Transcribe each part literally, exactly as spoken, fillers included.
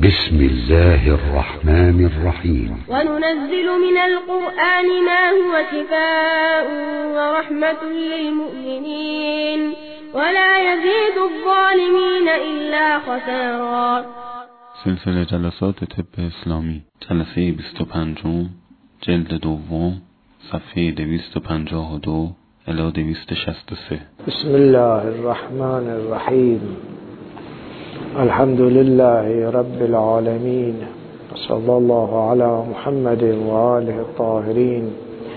بسم الله الرحمن الرحيم. وننزل من القرآن ما هو شفاء ورحمة للمؤمنين ولا يزيد الظالمين إلا خسارا. سلسله جلسات طب اسلامی، جلسه بیست و پنجم، جلد دوم، صفحه دویست و پنجاه و دو الی دویست و شصت و سه. بسم الله الرحمن الرحیم. الحمد لله رب العالمین، صلی الله علی محمد و آله الطاهرین.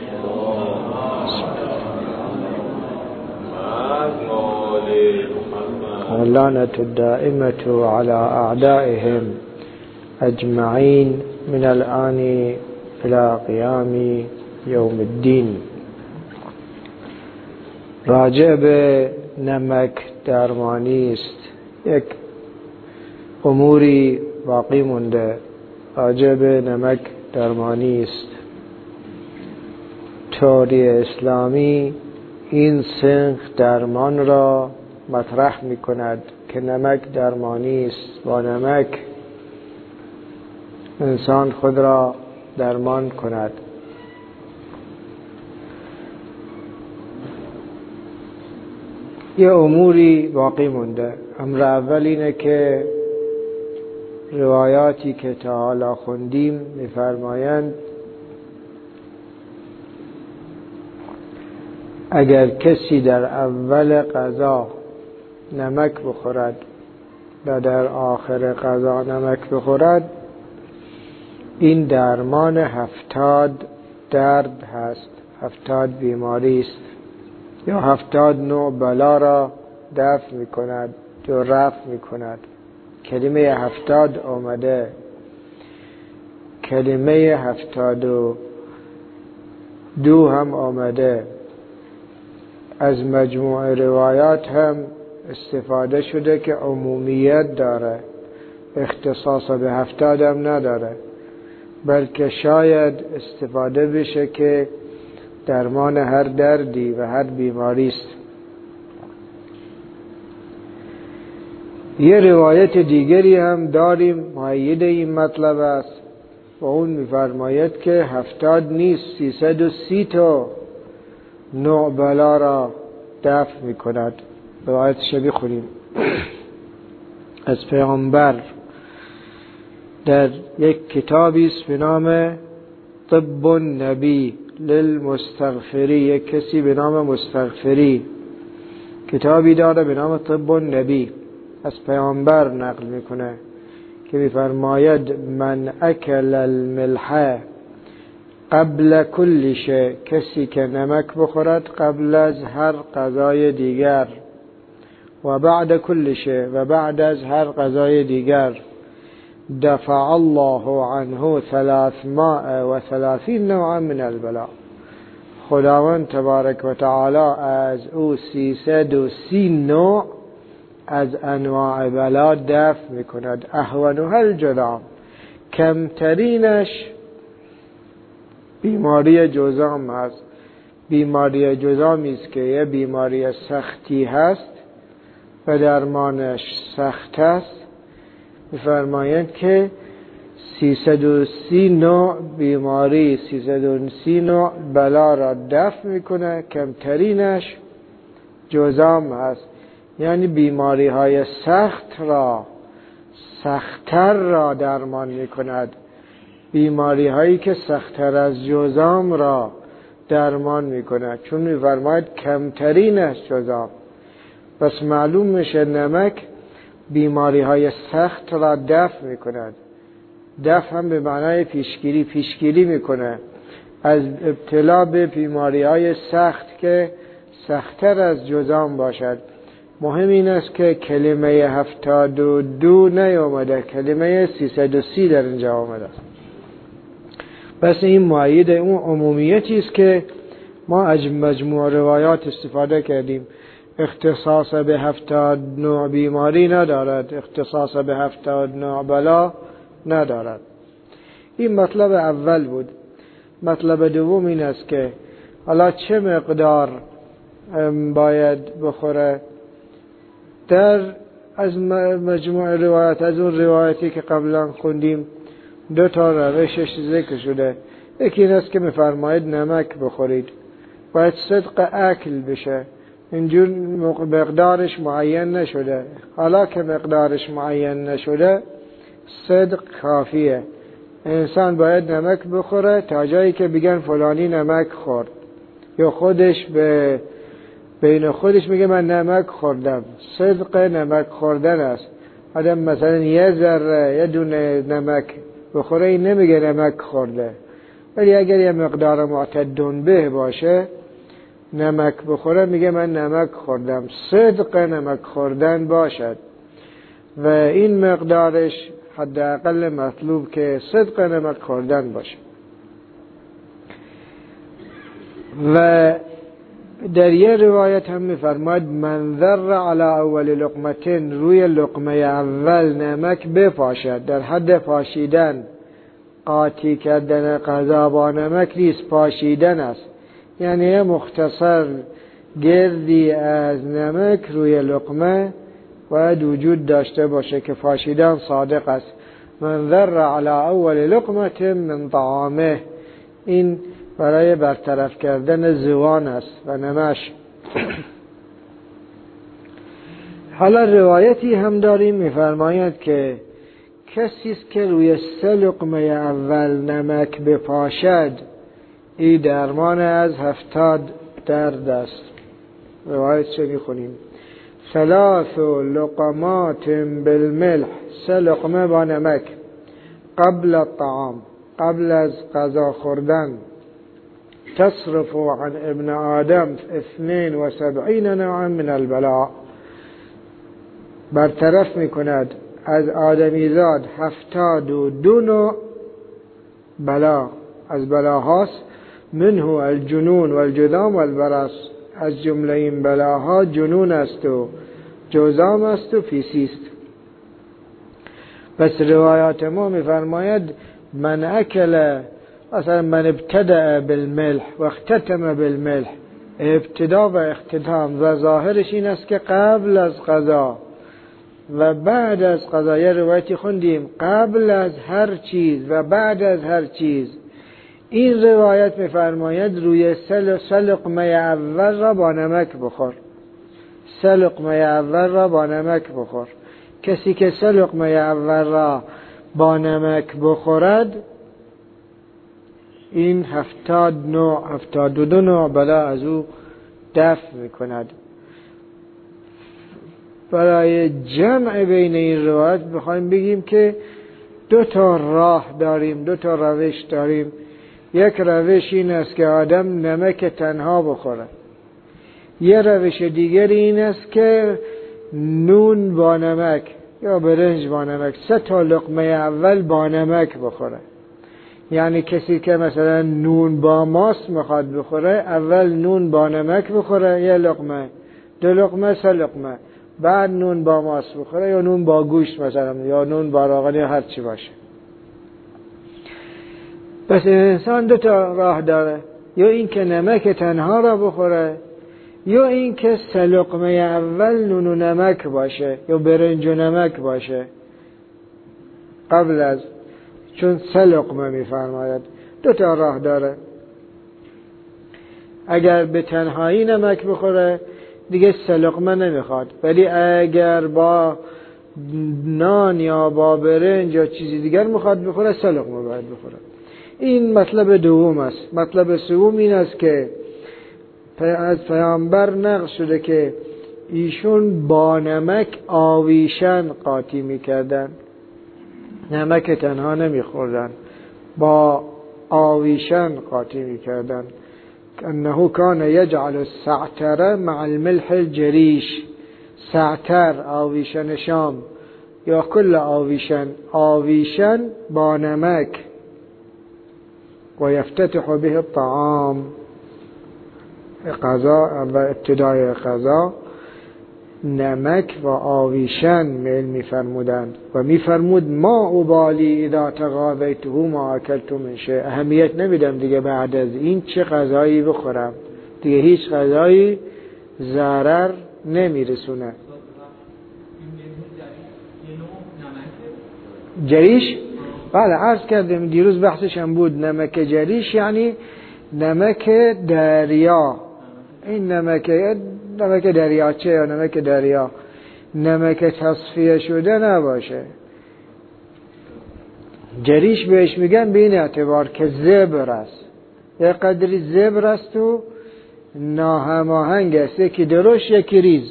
واللعنة الدائمة على أعدائهم أجمعين من الآن إلى قيام يوم الدين. راجع به نمک درمانی است. یک اموری باقی مونده. راجع به نمک درمانی است. تئوری اسلامی این سنخ درمان را مطرح می کند که نمک درمانی است. با نمک انسان خود را درمان کند. یه اموری باقی مونده. امر اول اینه که روایاتی که تا حالا خوندیم می‌فرمایند اگر کسی در اول غذا نمک بخورد و در آخر غذا نمک بخورد، این درمان هفتاد درد هست، هفتاد بیماری است، یا هفتاد نوع بلا را دفع می کند یا رفع می کند. کلمه هفتاد آمده، کلمه هفتاد و دو هم آمده. از مجموع روایات هم استفاده شده که عمومیت داره، اختصاص به هفتاد هم نداره، بلکه شاید استفاده بشه که درمان هر دردی و هر بیماری است. یه روایت دیگری هم داریم مؤید این مطلب است و اون می‌فرماید که هفتاد نیست، سیصد و سی تا نوع بلا را دفع می‌کند. روایت شبیه خونیم از پیامبر در یک کتابی است به نام طب النبی للمستغفری. یک کسی به نام مستغفری کتابی داره به نام طب النبی، از پیامبر نقل میکنه که میفرماید من اکل الملح قبل کل شیء، کسی که نمک بخورد قبل از هر غذای دیگر، و بعد کل شیء، و بعد از هر غذای دیگر، دفع الله عنه ثلاثمائة و ثلاثین نوعا من البلاء، خداوند تبارک و تعالی از او سیصد و سی نوع از انواع بلا دفع میکند. اهونها الجذام، کمترینش بیماری جذام هست. بیماری جذامی است که یه بیماری سختی هست و درمانش سخت است. می‌فرمایند که سیصد و سی نوع بیماری، سیصد و سی نوع بلا را دفع میکنه. کمترینش جذام هست، یعنی بیماری های سخت را، سختتر را درمان میکند. بیماری هایی که سختتر از جذام را درمان میکند، چون می‌فرماید کمترینش جذام. پس معلوم میشه نمک بیماری های سخت را دفع میکند. دفع هم به معنای پیشگیری، پیشگیری میکنه از ابتلا به بیماری های سخت که سختتر از جذام باشد. مهم این است که کلمه هفتاد و دو نیامده، کلمه سیصد و سی در اینجا آمده است. پس این مؤید اون عمومیتی است که ما از مجموع روایات استفاده کردیم. اختصاص به هفتاد نوع بیماری ندارد، اختصاص به هفتاد نوع بلا ندارد. این مطلب اول بود. مطلب دوم این است که حالا چه مقدار باید بخوره. در از مجموع روایت، از اون روایتی که قبلا خوندیم دو تا روشش ذکر شده. یکی این است که میفرماید نمک بخورید، باید صدق اکل بشه، اینجور مقدارش معین نشده. حالا که مقدارش معین نشده صدق کافیه. انسان باید نمک بخوره تا جایی که بگن فلانی نمک خورد، یا خودش به بین خودش میگه من نمک خوردم. صدق نمک خوردن است. آدم مثلا یه ذره یه دونه نمک بخوره این نمیگه نمک خورده، ولی اگر یه مقدار معتدل به باشه نمک بخوره میگه من نمک خوردم. صدق نمک خوردن باشد و این مقدارش حداقل مطلوب که صدق نمک خوردن باشه. و در یه روایت هم میفرماید من ذر علی اول لقمتین، روی لقمه اول نمک بپاشد. در حد پاشیدن، قاطی کردن غذا با نمک نیست، پاشیدن است. یعنی مختصر گردی از نمک روی لقمه باید وجود داشته باشه که پاشیدن صادق است. من ذر علی اول لقمه من طعامه، این برای برطرف کردن زوان است و نمش. حالا روایتی هم داریم میفرماید که کسی است که روی سه لقمه اول نمک بپاشد این درمان از هفتاد درد است. روایت چه میخونیم؟ ثلاث لقمات بالملح، سه لقمه با نمک، قبل الطعام، قبل از غذا خوردن، تصرف عن ابن آدم اثنين وسبعين نوعا من البلاء، برطرف میکند از آدمیزاد هفتاد و دو نوع بلا، از بلاهاست. منه الجنون والجذام والبرص، از جمله این بلاها جنون است و جذام است و پیسی است. بس روایات ما میفرماید من اکل، مثلا من ابتدأ بالملح و اختتم بالملح، ابتدا و اختتام و ظاهرش این است که قبل از غذا و بعد از غذا. یه روایتی خوندیم قبل از هر چیز و بعد از هر چیز. این روایت میفرماید روی سه لقمه اول را با نمک بخور، سه لقمه اول را با نمک بخور. کسی که سه لقمه اول را با نمک بخورد این هفتاد نوع، هفتاد و دو نوع بلا از او دفع میکند. برای جمع بین این روایت بخوایم بگیم که دو تا راه داریم، دو تا روش داریم. یک روش این است که آدم نمک تنها بخوره، یه روش دیگر این است که نون با نمک یا برنج با نمک، سه تا لقمه اول با نمک بخوره. یعنی کسی که مثلا نون با ماست میخواد بخوره، اول نون با نمک بخوره یه لقمه، دو لقمه، سه لقمه، بعد نون با ماست بخوره یا نون با گوشت مثلا یا نون با روغن یا هر چی باشه. پس انسان دو تا راه داره، یا این که نمک تنها را بخوره، یا این که سه لقمه اول نون و نمک باشه یا برنج و نمک باشه قبل از، چون سه لقمه میفرماید. دو تا راه داره. اگر به تنهایی نمک بخوره دیگه سه لقمه نمیخواد، ولی اگر با نان یا با برنج یا چیزی دیگر میخواد بخوره سه لقمه باید بخوره. این مطلب دوم است. مطلب سوم این است که از پیامبر نقل شده که ایشون با نمک آویشن قاطی میکردن، نمک تنها نمیخوردن، با آویشن قاطی میکردن. انه کان یجعل السعتر مع الملح الجریش، سعتر آویشن شام یا کل آویشن، آویشن با نمک، و یفتتح به الطعام، غذا و ابتدای غذا نمک و آویشن میل میفرمودند و میفرمود ما ابالی اذا تغاضیته ما اکلت من شیء، اهمیت نمیدم دیگه بعد از این چه غذایی بخورم، دیگه هیچ غذایی ضرر نمیرسونه. جریش؟ بله عرض کردیم دیروز بحثش هم بود. نمک جریش یعنی نمک دریا. این نمک نمک دریاچه یا نمک دریا، نمک تصفیه شده نباشه. جریش بهش میگن به این اعتبار که زبر است، یه قدری زبر است و ناهماهنگ است، یکی درشت یکی ریز.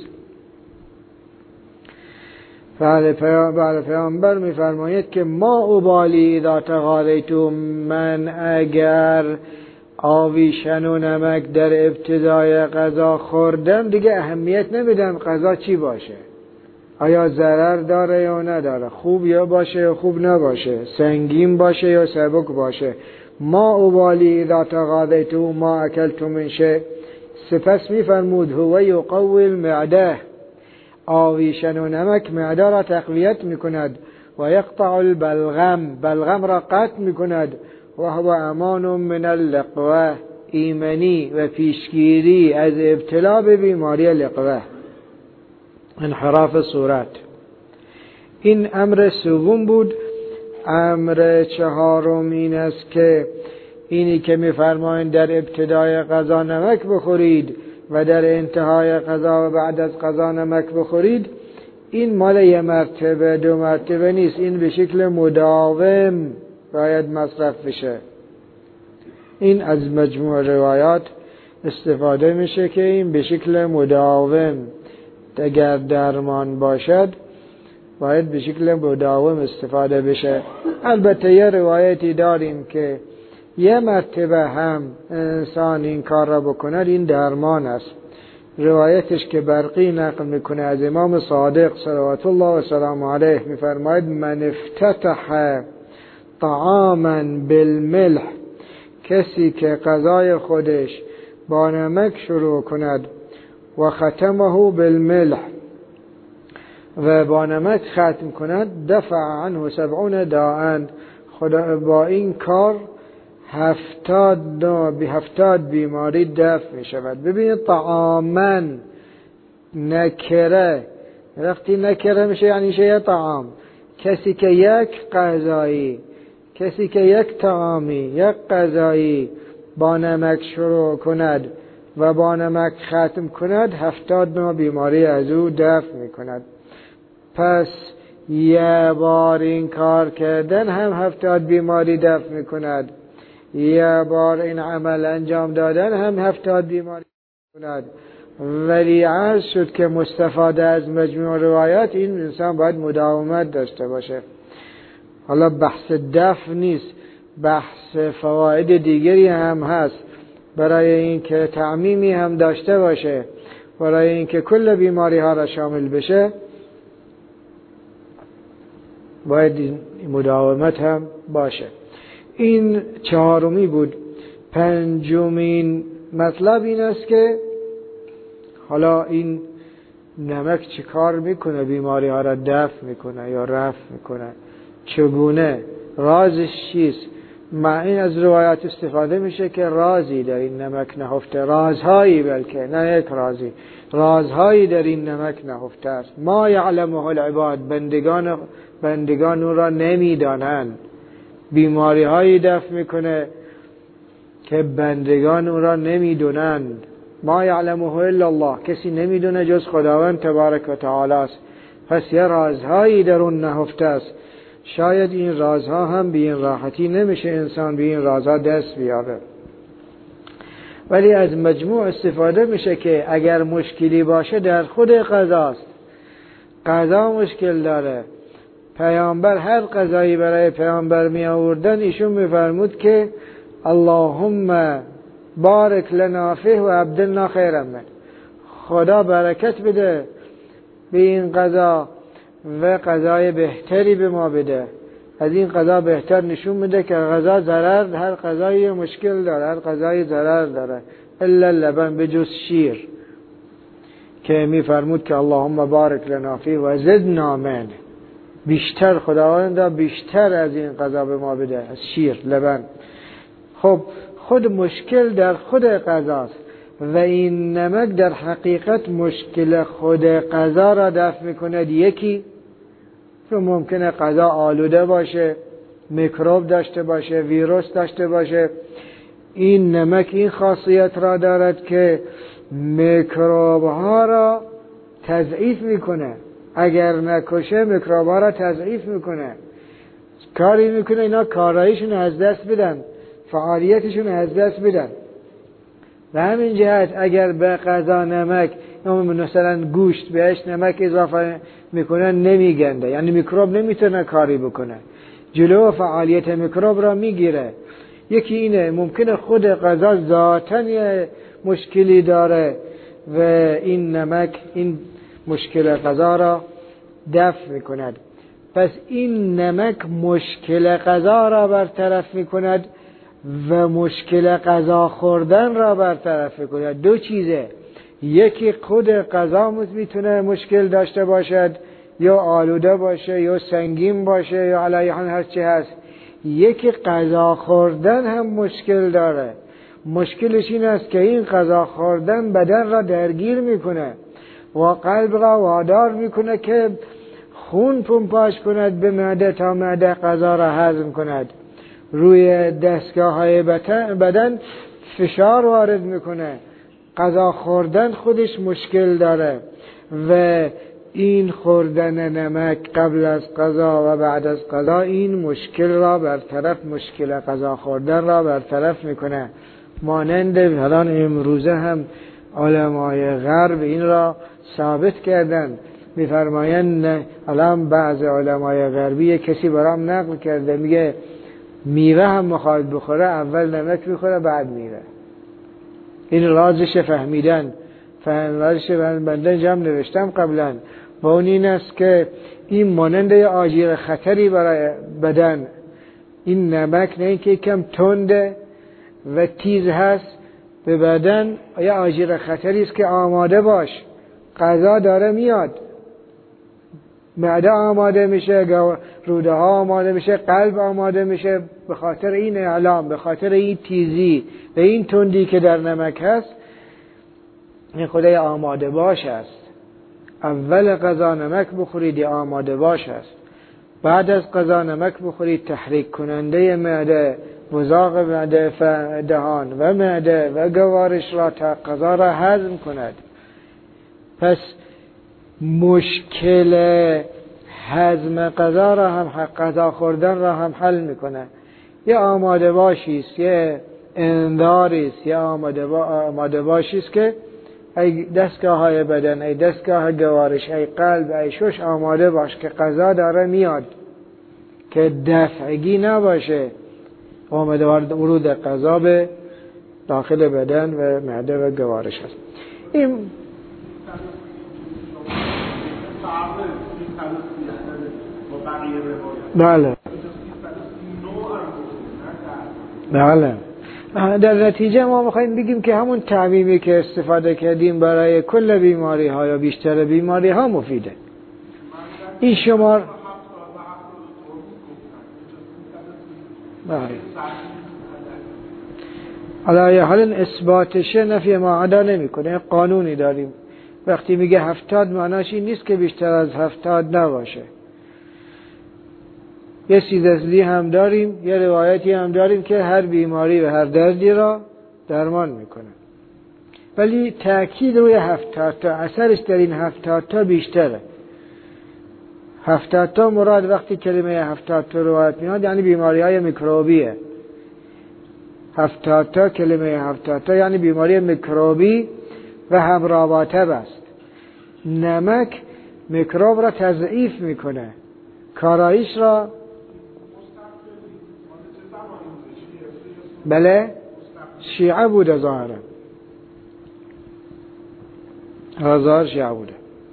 بله پیامبر میفرماید که ما ابالی اذا تغالیتم، من اگر آویشن و نمک در ابتدای غذا خوردم دیگه اهمیت نمیدم غذا چی باشه، آیا ضرر داره یا نداره، خوب یا باشه یا خوب نباشه، سنگین باشه یا سبک باشه. ما ابالی اذا تغالیتم ما اکلتم من شیء. سپس میفرمود هو یقوی المعده، آویشن و نمک معده را تقویت میکند و یقطع البلغم، بلغم را قطع میکند و هو امان من اللقوه، ایمنی و پیشگیری از ابتلا به بیماری لقوه، انحراف صورت. این امر سوم بود. امر چهارم این است که اینی که میفرمایند در ابتدای غذا نمک بخورید و در انتهای غذا و بعد از غذا نمک بخورید، این مال یه مرتبه دو مرتبه نیست، این به شکل مداوم باید مصرف بشه. این از مجموع روایات استفاده میشه که این به شکل مداوم، اگر درمان باشد باید به شکل مداوم استفاده بشه. البته یه روایتی داریم که یه مرتبه هم انسان این کار را بکند این درمان است. روایتش که برقی نقل میکنه از امام صادق صلوات الله و سلام علیه میفرماید من افتتح طعاما بالملح، کسی که غذای خودش با نمک شروع کند و ختمه بالملح و با نمک ختم کند دفع عنه سبعون داء، خدا با این کار هفتاد به هفتاد بیماری دفع می شود. ببینید طعاما نکره، وقتی نکره میشه یعنی شیء طعام، کسی که یک غذایی کسی که یک طعامی یک غذایی با نمک شروع کند و با نمک ختم کند هفتاد نوع بیماری از او دفع می کند. پس یه بار این کار کردن هم هفتاد بیماری دفع می کند، یه بار این عمل انجام دادن هم هفتاد بیماری دفع می کند. ولی عرض شد که مستفاده از مجموع روایات این انسان باید مداومت داشته باشه. حالا بحث دفع نیست، بحث فواید دیگری هم هست برای این که تعمیمی هم داشته باشه، برای این که کل بیماری ها را شامل بشه باید این مداومت هم باشه. این چهارمی بود. پنجمین مطلب این است که حالا این نمک چه کار میکنه؟ بیماری ها را دفع میکنه یا رفع میکنه؟ چگونه؟ رازش چیست؟ مع این از روایات استفاده میشه که رازی در این نمک نهفته، رازهایی، بلکه نه یک رازی، رازهایی در این نمک نهفته است. ما یعلمه العباد، بندگان بندگان او را نمیدانند. بیماری هایی دفع میکنه که بندگان او را نمیدونند. ما یعلمه الا الله، کسی نمیدونه جز خداوند تبارک و تعالی است. پس یه رازهایی در اون نهفته است. شاید این رازها هم به این راحتی نمیشه انسان به این رازها دست بیاره، ولی از مجموع استفاده میشه که اگر مشکلی باشه در خود غذاست. غذا مشکل داره، پیامبر هر غذایی برای پیامبر می آوردن ایشون میفرمود که اللهم بارک لنا فیه و ابدلنا خیرا منه، خدا برکت بده به این غذا و غذای بهتری به ما بده. از این غذا بهتر نشون میده که غذا ضرر، هر غذایی مشکل داره، هر غذایی ضرر داره الا لبن، بجز شیر که میفرمود که اللهم بارک لنا فیه و زدنا منه، بیشتر خداوند بیشتر از این غذا به ما بده، از شیر، لبن. خب خود مشکل در خود غذاست و این نمک در حقیقت مشکل خود غذا را دفع میکند. یکی چون ممکنه غذا آلوده باشه، میکروب داشته باشه، ویروس داشته باشه. این نمک این خاصیت را دارد که میکروب ها را تضعیف میکنه. اگر نکشه میکروب ها را تضعیف میکنه، کاری میکنه اینا کاراییشون از دست بدن، فعالیتشون از دست بدن. و همین جهت اگر به غذا نمک مثلا گوشت بهش نمک اضافه میکنه نمیگنده، یعنی میکروب نمیتونه کاری بکنه، جلو فعالیت میکروب را میگیره. یکی اینه ممکنه خود غذا ذاتاً یه مشکلی داره و این نمک این مشکل غذا را دفع میکند. پس این نمک مشکل غذا را برطرف میکند و مشکل غذا خوردن را برطرف میکند. دو چیزه، یکی خود غذا میتونه مشکل داشته باشد، یا آلوده باشه یا سنگین باشه یا علیه هر چی هست. یکی غذا خوردن هم مشکل داره. مشکلش این است که این غذا خوردن بدن را درگیر میکنه و قلب را وادار میکنه که خون پمپاژ کند به معده تا معده غذا را هضم کند. روی دستگاه های بدن فشار وارد میکنه. غذا خوردن خودش مشکل داره و این خوردن نمک قبل از غذا و بعد از غذا این مشکل را برطرف، مشکل غذا خوردن را برطرف میکنه. مانند الان امروزه هم علمای غرب این را ثابت کردن. میفرمایند الان بعض علمای غربی کسی برام نقل کرده، میگه میوه هم میخواد بخوره اول نمک میخوره بعد میوه. این رازش فهمیدن. فهم رازش بنده جمع نوشتم قبلا. و اون این است که این مانند آجیر خطری برای بدن. این نمک نه اینکه کم تنده و تیز هست به بدن، یا آجیر خطری است که آماده باش، غذا داره میاد، معده آماده میشه، روده ها آماده میشه، قلب آماده میشه. به خاطر این اعلام، به خاطر این تیزی و این تندی که در نمک هست، این خدای آماده باش است. اول غذا نمک بخورید آماده باش است. بعد از غذا نمک بخورید تحریک کننده معده، وزاق معده، دهان و معده و گوارش را تا غذا را هضم کند. پس مشکل هضم غذا را هم، غذا خوردن را هم حل میکنه. یه آماده باشیست، یه انذاریست، یه آماده, با آماده باشیست که ای دستگاه های بدن، ای دستگاه گوارش، ای قلب، ای شش آماده باش که غذا داره میاد، که دفعگی نباشه. آماده ورود غذا به داخل بدن و معده و گوارش هست. این بله بله. در نتیجه ما میخوایم بگیم که همون تعمیمی که استفاده کردیم برای کل بیماری ها یا بیشتر بیماری ها مفیده. این شمار بله علی حال اثباتشه نفی ما عدا نمی کنه. قانونی داریم وقتی میگه هفتاد معناش این نیست که بیشتر از هفتاد نباشه. یه سیدزلی هم داریم، یه روایتی هم داریم که هر بیماری و هر دردی را درمان میکنه، ولی تأکید روی هفتاد تا، اثرش در این هفتاد تا بیشتره. هفتاد تا مراد وقتی کلمه هفتاد تا روایت میاد یعنی بیماری های میکروبیه. هفتاد تا کلمه هفتاد تا یعنی بیماری میکروبی و همرابطه است. نمک میکروب را تضعیف میکنه، کارایش را بله شیعه بوده، ظاهرا ظاهر شیعه بوده.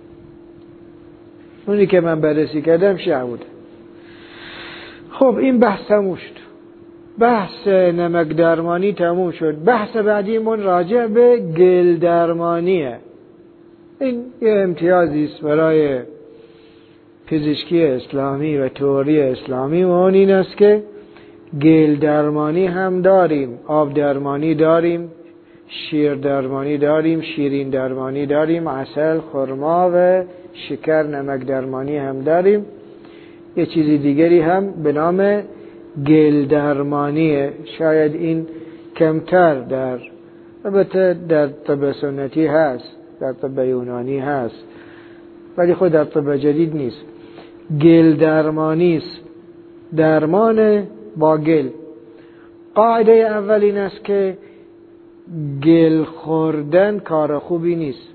اونی که من بررسی کردم شیعه بوده. خب این بحث تموم شد. بحث نمک درمانی تموم شد. بحث بعدیمون راجع به گل درمانیه. این یه امتیازی است برای پزشکی اسلامی و تئوری اسلامی و اون این است که گل درمانی هم داریم، آب درمانی داریم، شیر درمانی داریم، شیرین درمانی داریم، عسل، خرما و شکر نمک درمانی هم داریم. یه چیزی دیگری هم به نام گل درمانیه. شاید این کمتر در البته در طب سنتی هست، در طب یونانی هست، ولی خود در طب جدید نیست. گل درمانی است، درمان با گل. قاعده اول این است که گل خوردن کار خوبی نیست.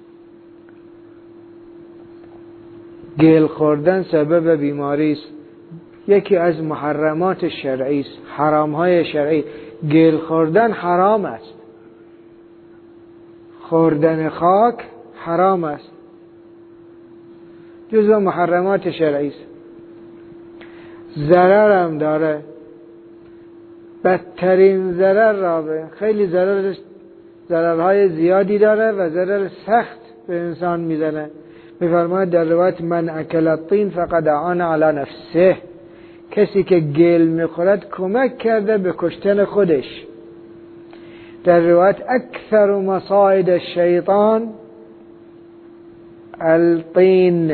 گل خوردن سبب بیماری است. یکی از محرمات شرعی است، حرامهای شرعی. گل خوردن حرام است. خوردن خاک حرام است، جزو محرمات شرعی است. ضرر هم داره، بدترین ضرر را به خیلی ضرر ضررهای زیادی داره و ضرر سخت به انسان میزنه. میفرماید در روایت من اکل الطین فقد اعان علی نفسه، کسی که گل میخورد کمک کرده به کشتن خودش. در روایت اکثر مصائد الشیطان الطین،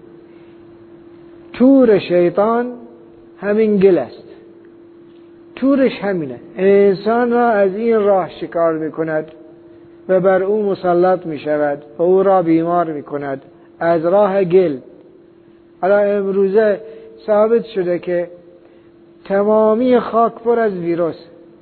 تور شیطان همین گل است. تورش همینه، انسان را از این راه شکار میکند و بر او مسلط میشود و او را بیمار میکند از راه گل. حالا امروزه ثابت شده که تمامی خاک پر از ویروس،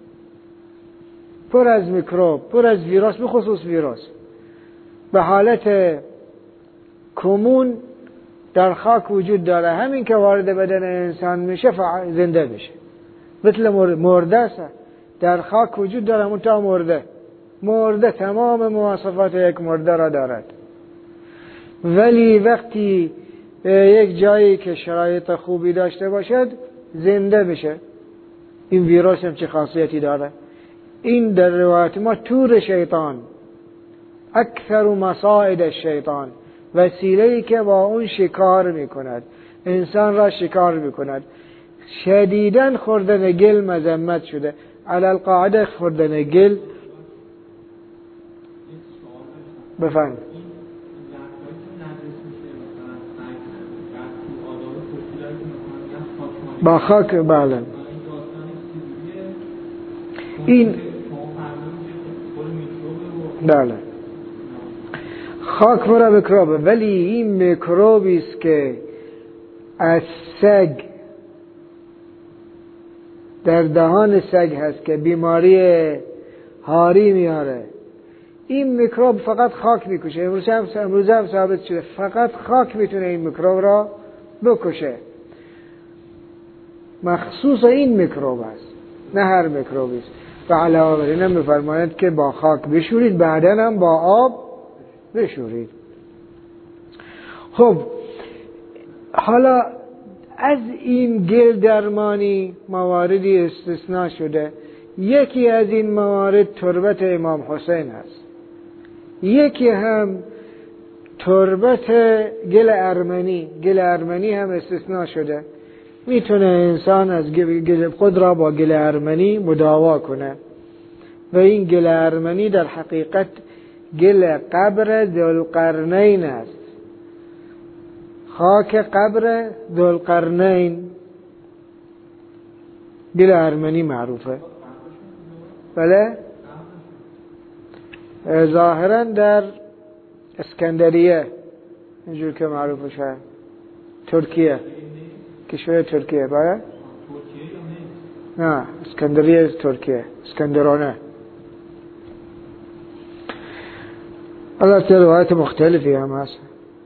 پر از میکروب، پر از ویروس، به خصوص ویروس به حالت کمون در خاک وجود داره. همین که وارد بدن انسان میشه زنده میشه، مثل مرده است. در خاک وجود داره، منتها مرده مرده تمام مواصفات یک مرده را دارد. ولی وقتی یک جایی که شرایط خوبی داشته باشد زنده میشه. این ویروس هم چه خاصیتی داره؟ این در روایت ما تور شیطان، اکثر مصائد الشیطان، وسیله‌ای که با اون شکار میکند، انسان را شکار میکند. شدیداً خوردن گل مذمت شده. علی القاعده خوردن گل بفهم با خاک. بله این بله خاک پر میکروبه، ولی این میکروبی است که از سگ در دهان سگ هست که بیماری هاری میاره. این میکروب فقط خاک میکشه. امروز هم امروز هم ثابت شده فقط خاک میتونه این میکروب را بکشه. مخصوص این میکروب است، نه هر میکروبی است. و علاوه بر این میفرمایند که با خاک بشورید، بعداً هم با آب بشورید. خب حالا از این گل درمانی مواردی استثناء شده. یکی از این موارد تربت امام حسین است. یکی هم تربت گل ارمنی. گل ارمنی هم استثناء شده. میتونه انسان از گل خود را با گل ارمنی مداوا کنه و این گل ارمنی در حقیقت گل قبر ذوالقرنین است. خاک قبر ذوالقرنین گل ارمنی معروفه. بله ظاهرا در اسکندریه اینجور که معروفه شد، ترکیه، کشور ترکیه. بله نه اسکندریه ترکیه، اسکندرانه. البته روایت مختلفی هم هست.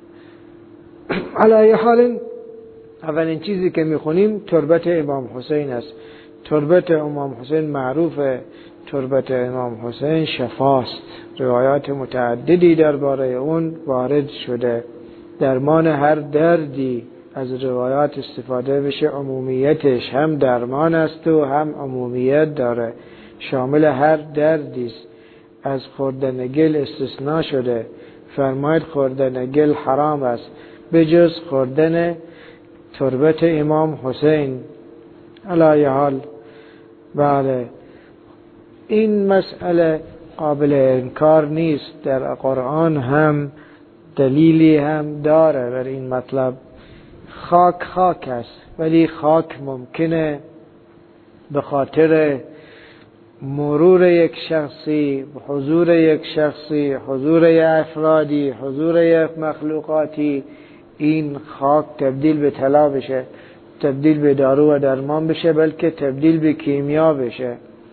علی حال اولین چیزی که میخونیم تربت امام حسین است. تربت امام حسین معروفه. تربت امام حسین شفاست. روایات متعددی درباره اون وارد شده. درمان هر دردی از روایات استفاده بشه. عمومیتش هم درمان است و هم عمومیت داره، شامل هر دردی است. از خوردن گل استثناء شده. فرماید خوردن گل حرام است به جز خوردن تربت امام حسین. علی حال بله این مسئله قابل انکار نیست. در قرآن هم دلیلی هم داره بر این مطلب. خاک خاک است، ولی خاک ممکنه به خاطر مرور یک شخصی، حضور یک شخصی، حضور یک افرادی، حضور یک مخلوقاتی، این خاک تبدیل به طلا بشه، تبدیل به دارو و درمان بشه، بلکه تبدیل به کیمیا بشه.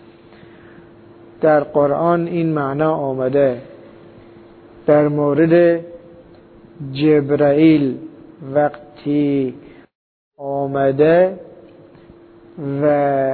در قرآن این معنا آمده. در مورد جبرائیل وقتی آمده و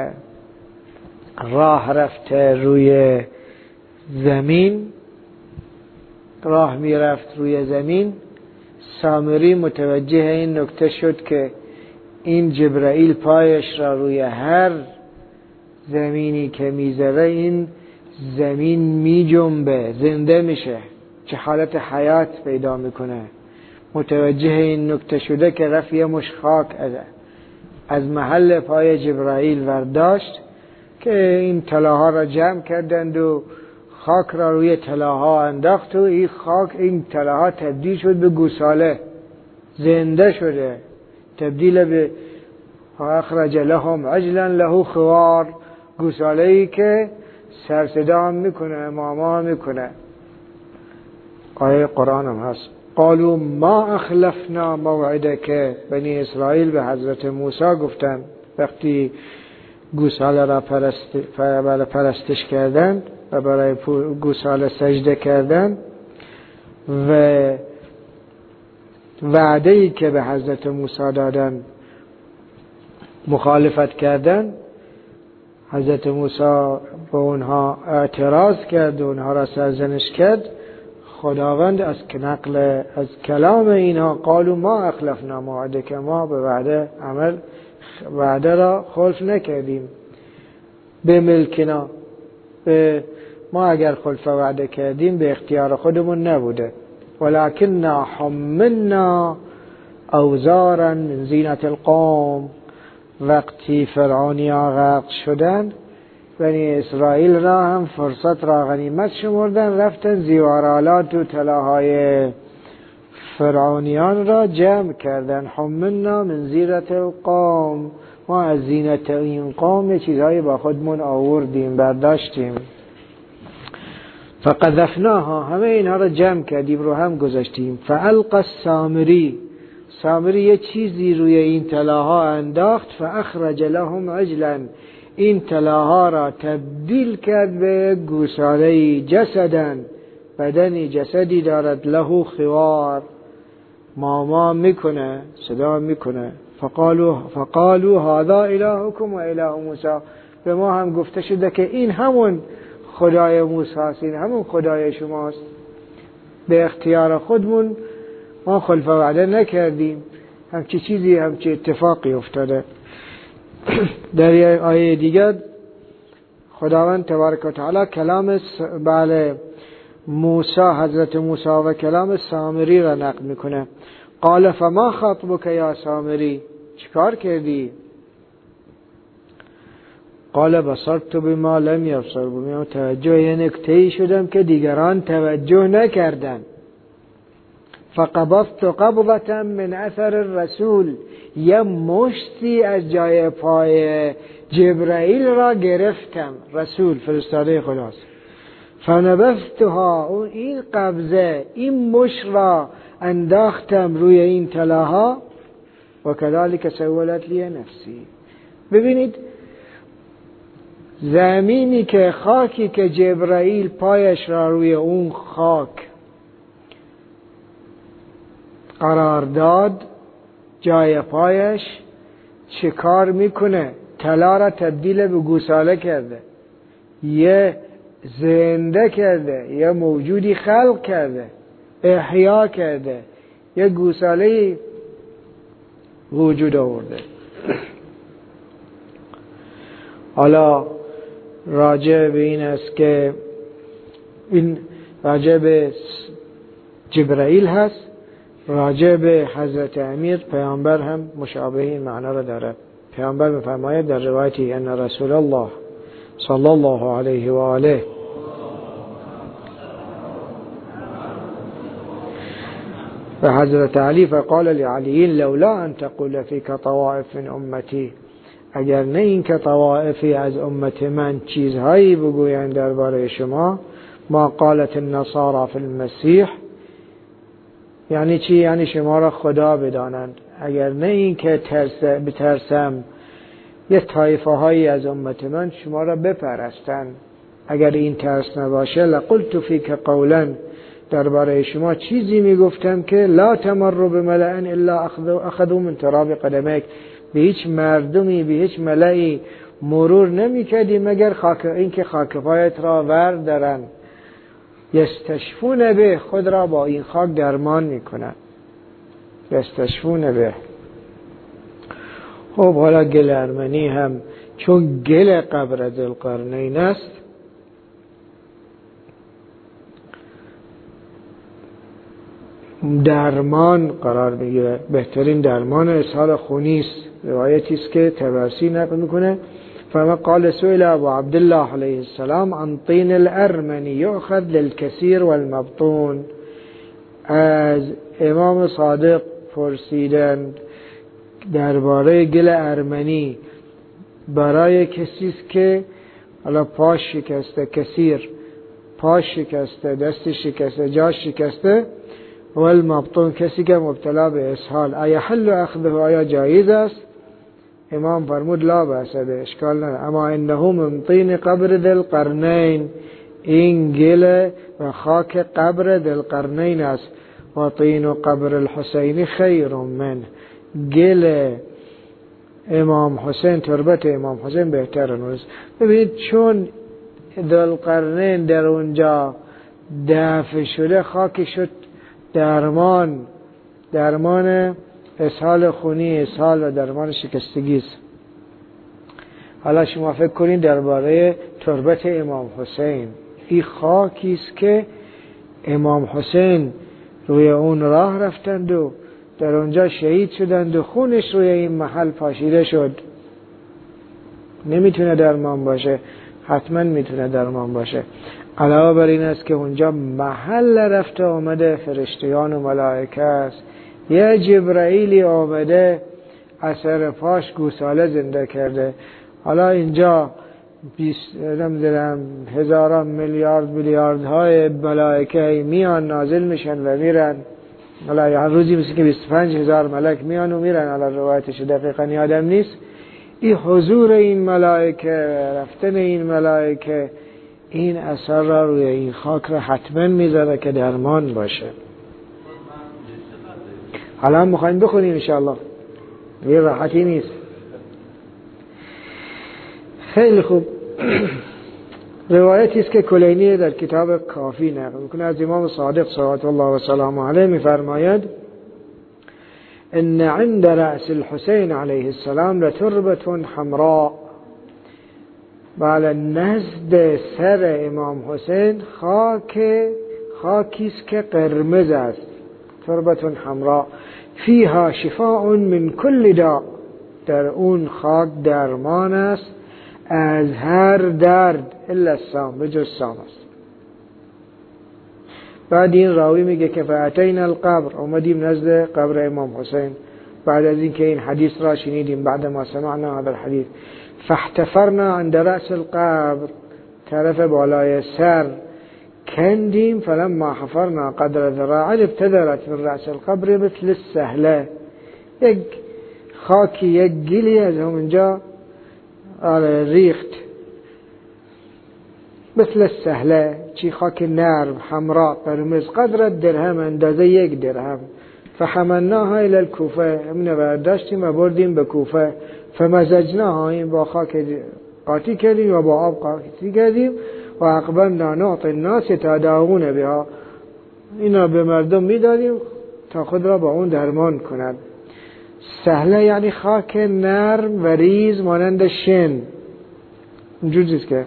راه رفته روی زمین، راه می رفت روی زمین، سامری متوجه این نکته شد که این جبرائیل پایش را روی هر زمینی که می زده این زمین می جنبه، زنده میشه، چه حالت حیات پیدا میکنه. متوجه این نکته شده که رفت یه مش خاک از محل پای جبرائیل ورداشت که این طلاها را جمع کردند و خاک را روی طلاها انداخت و این خاک، این طلاها تبدیل شد به گوساله، زنده شده، تبدیل به اخرج لهم عجلا له خوار، گوساله‌ای که سر صدا هم میکنه، ماما هم میکنه. آیه قرآن هم هست. قالوا ما اخلفنا موعدک، بنی اسرائیل به حضرت موسی گفتن وقتی گوساله را پرست پرستش کردند و برای گوساله سجده کردند و وعده‌ای که به حضرت موسی دادن مخالفت کردند، حضرت موسی به اونها اعتراض کرد و اونها را سرزنش کرد. خداوند از نقل از کلام اینها قالوا ما اخلفنا موعدک، ما به وعده عمل وعده را خلف نکردیم، به ملکنا، به ما اگر خلف وعده کردیم به اختیار خودمون نبوده، ولكن حملنا اوزارا من زینت القوم، وقتی فرعونیا غرق شدند بنی اسرائیل را هم فرصت را غنیمت شمردن، رفتن زیورالات و طلاهای فرعونیان را جمع کردن. حملنا من زینت القوم، ما از زینت این قوم چیزهایی با خودمون آوردیم، برداشتیم. فقذفناها، همه اینها را جمع کردیم رو هم گذاشتیم. فالقى السامری، سامری یه چیزی روی این طلاها انداخت، فاخرج لهم عجلا، این طلاها را تبدیل کرد به گوساله‌ای، جسداً، بدنی، جسدی دارد، له خوار، ماما میکنه، صدا میکنه. فقالوا فقالوا هذا الهکم و اله موسی، به ما هم گفته شده که این همون خدای موسی است، این همون خدای شماست، به اختیار خودمون ما خلف وعده نکردیم، همچی چیزی، همچی اتفاقی افتاده. در یک آیه دیگر خداوند تبارک و تعالی کلام بله موسی، حضرت موسی و کلام سامری را نقل میکنه. قال فما خطبک یا سامری، چیکار کردی؟ قال بصرت بما لم يبصر، بما توجه یه نکته‌ای شدم که دیگران توجه نکردن. فقبضت قبضة من اثر الرسول، یه مشتی از جای پای جبرائیل را گرفتم، رسول فرستاده خداست. فنبذتها، اون این قبضه، این مشت را انداختم روی این طلاها. و كذلك سولت لی نفسی. ببینید زمینی که، خاکی که جبرائیل پایش را روی اون خاک قرار داد، جای پایش چه کار میکنه؟ طلا را تبدیل به گوساله کرده، یه زنده کرده، یه موجودی خلق کرده، احیا کرده، یه گوساله وجود آورده. حالا راجع به این است که این راجع به جبرائیل هست، راجع به حضرت امیر پیامبر هم مشابه این معنا را دارد. پیامبر می‌فرماید در روایتی ان رسول الله صلی الله علیه و آله و حضرت علی فقال لعلی لولا ان تقول فیک طوائف من امتی، اگر نه این که طوائفی از امت من چیزهایی بگویند درباره شما، ما قالت النصارى فی المسیح، یعنی چی؟ یعنی شما را خدا بدانند. اگر نه این که ترس بترسم یه طایفه هایی از امت من شما را بپرستند، اگر این ترس نباشه لقلت فیک قولا، درباره شما چیزی میگفتم که لا تمر بملأ الا اخذوا من تراب قدمیک، به هیچ مردمی به هیچ ملئی مرور نمیکردی مگر خاک این که خاک پایت را ور دارن، یستشفون به، خود را با این خاک درمان میکنن، یستشفون به. خب حالا گل ارمنی هم چون گل قبر ذوالقرنین است، درمان قرار میگیره، بهترین درمان اسهال خونی است. روایتی است که طبرسی نقل میکنه، فما قال سئل ابو عبدالله علیه السلام عن طین الارمنی یؤخذ للکثیر والمبطون، از امام صادق پرسیدند درباره گل ارمنی برای کسی است که حالا پاش شکسته، کثیر پاش شکسته، دست شکسته، جاش شکسته، و المبطون کسی که مبتلا به اسهال، آیا حل اخذه، آیا جایز است؟ امام فرمود لا بأس به، اشکال نداره، اما انه من طین قبر ذوالقرنین، این گل و خاک قبر ذوالقرنین است، و طین قبر الحسین خیر من، گل امام حسین، تربت امام حسین بهتر است. ببینید چون ذوالقرنین در اونجا دفن شده، خاک شد درمان، درمان اسهال خونی، اسهال و درمان شکستگی است. حالا شما فکر کنید درباره تربت امام حسین، این خاکی است که امام حسین روی اون راه رفتند و در اونجا شهید شدند و خونش روی این محل پاشیده شد. نمیتونه درمان باشه؟ حتما میتونه درمان باشه. علاوه بر این است که اونجا محل رفته آمده فرشتیان و ملائکه است. یه جبرائیلی آمده اثر پاش گوساله زنده کرده. حالا اینجا بیست نمیدونم هزاران میلیارد میلیارد های ملائکه میان نازل میشن و میرن. حالا یه روزی مثل که بیست و پنج هزار ملک میان و میرن، حالا روایتش دقیقا یادم نیست. این حضور این ملائکه، رفتن این ملائکه، این اثر را روی این خاک را حتما میذاره که درمان باشه. حالا هم میخوایم بخونیم انشاءالله، یه راحتی نیست. خیلی خوب. روایتی است که کلینی در کتاب کافی نقل میکنه از امام صادق صلوات الله و سلامه علیه، میفرماید ان عند رأس الحسین علیه السلام لتربة حمراء، بله نزد سر امام حسین خاک خاکی است که قرمز است، تربة حمراء، فیها شفاء من کل داء، در اون خاک درمان است از هر درد الا السام، به جز سام است. بعد این راوی میگه که فاتینا القبر، اومدیم نزد قبر امام حسین بعد از اینکه این حدیث را شنیدیم، بعد ما سمعنا هذا الحديث، فاحتفرنا عند راس القبر، طرف بالای سر کندیم، فلما حفرنا قدر ذراع ابتدرت من راس القبر مثل السهله، یک خاکی یک گلی از همونجا ریخت، مثل السهله، چی خاک نرم حمراء قرمز، قدر درهم، اندازه یک درهم، فحملناها الى الكوفه، امن برداشتیم و بردیم به کوفه، فمزجناها، این با خاک قاطی کردیم و با آب قاطی کردیم، و اقبلنا نعطی الناس یتداوون بها، اینا به مردم میدادیم تا خود را با اون درمان کنند. سهله یعنی خاک نرم و ریز مانند شن، اینجوریست که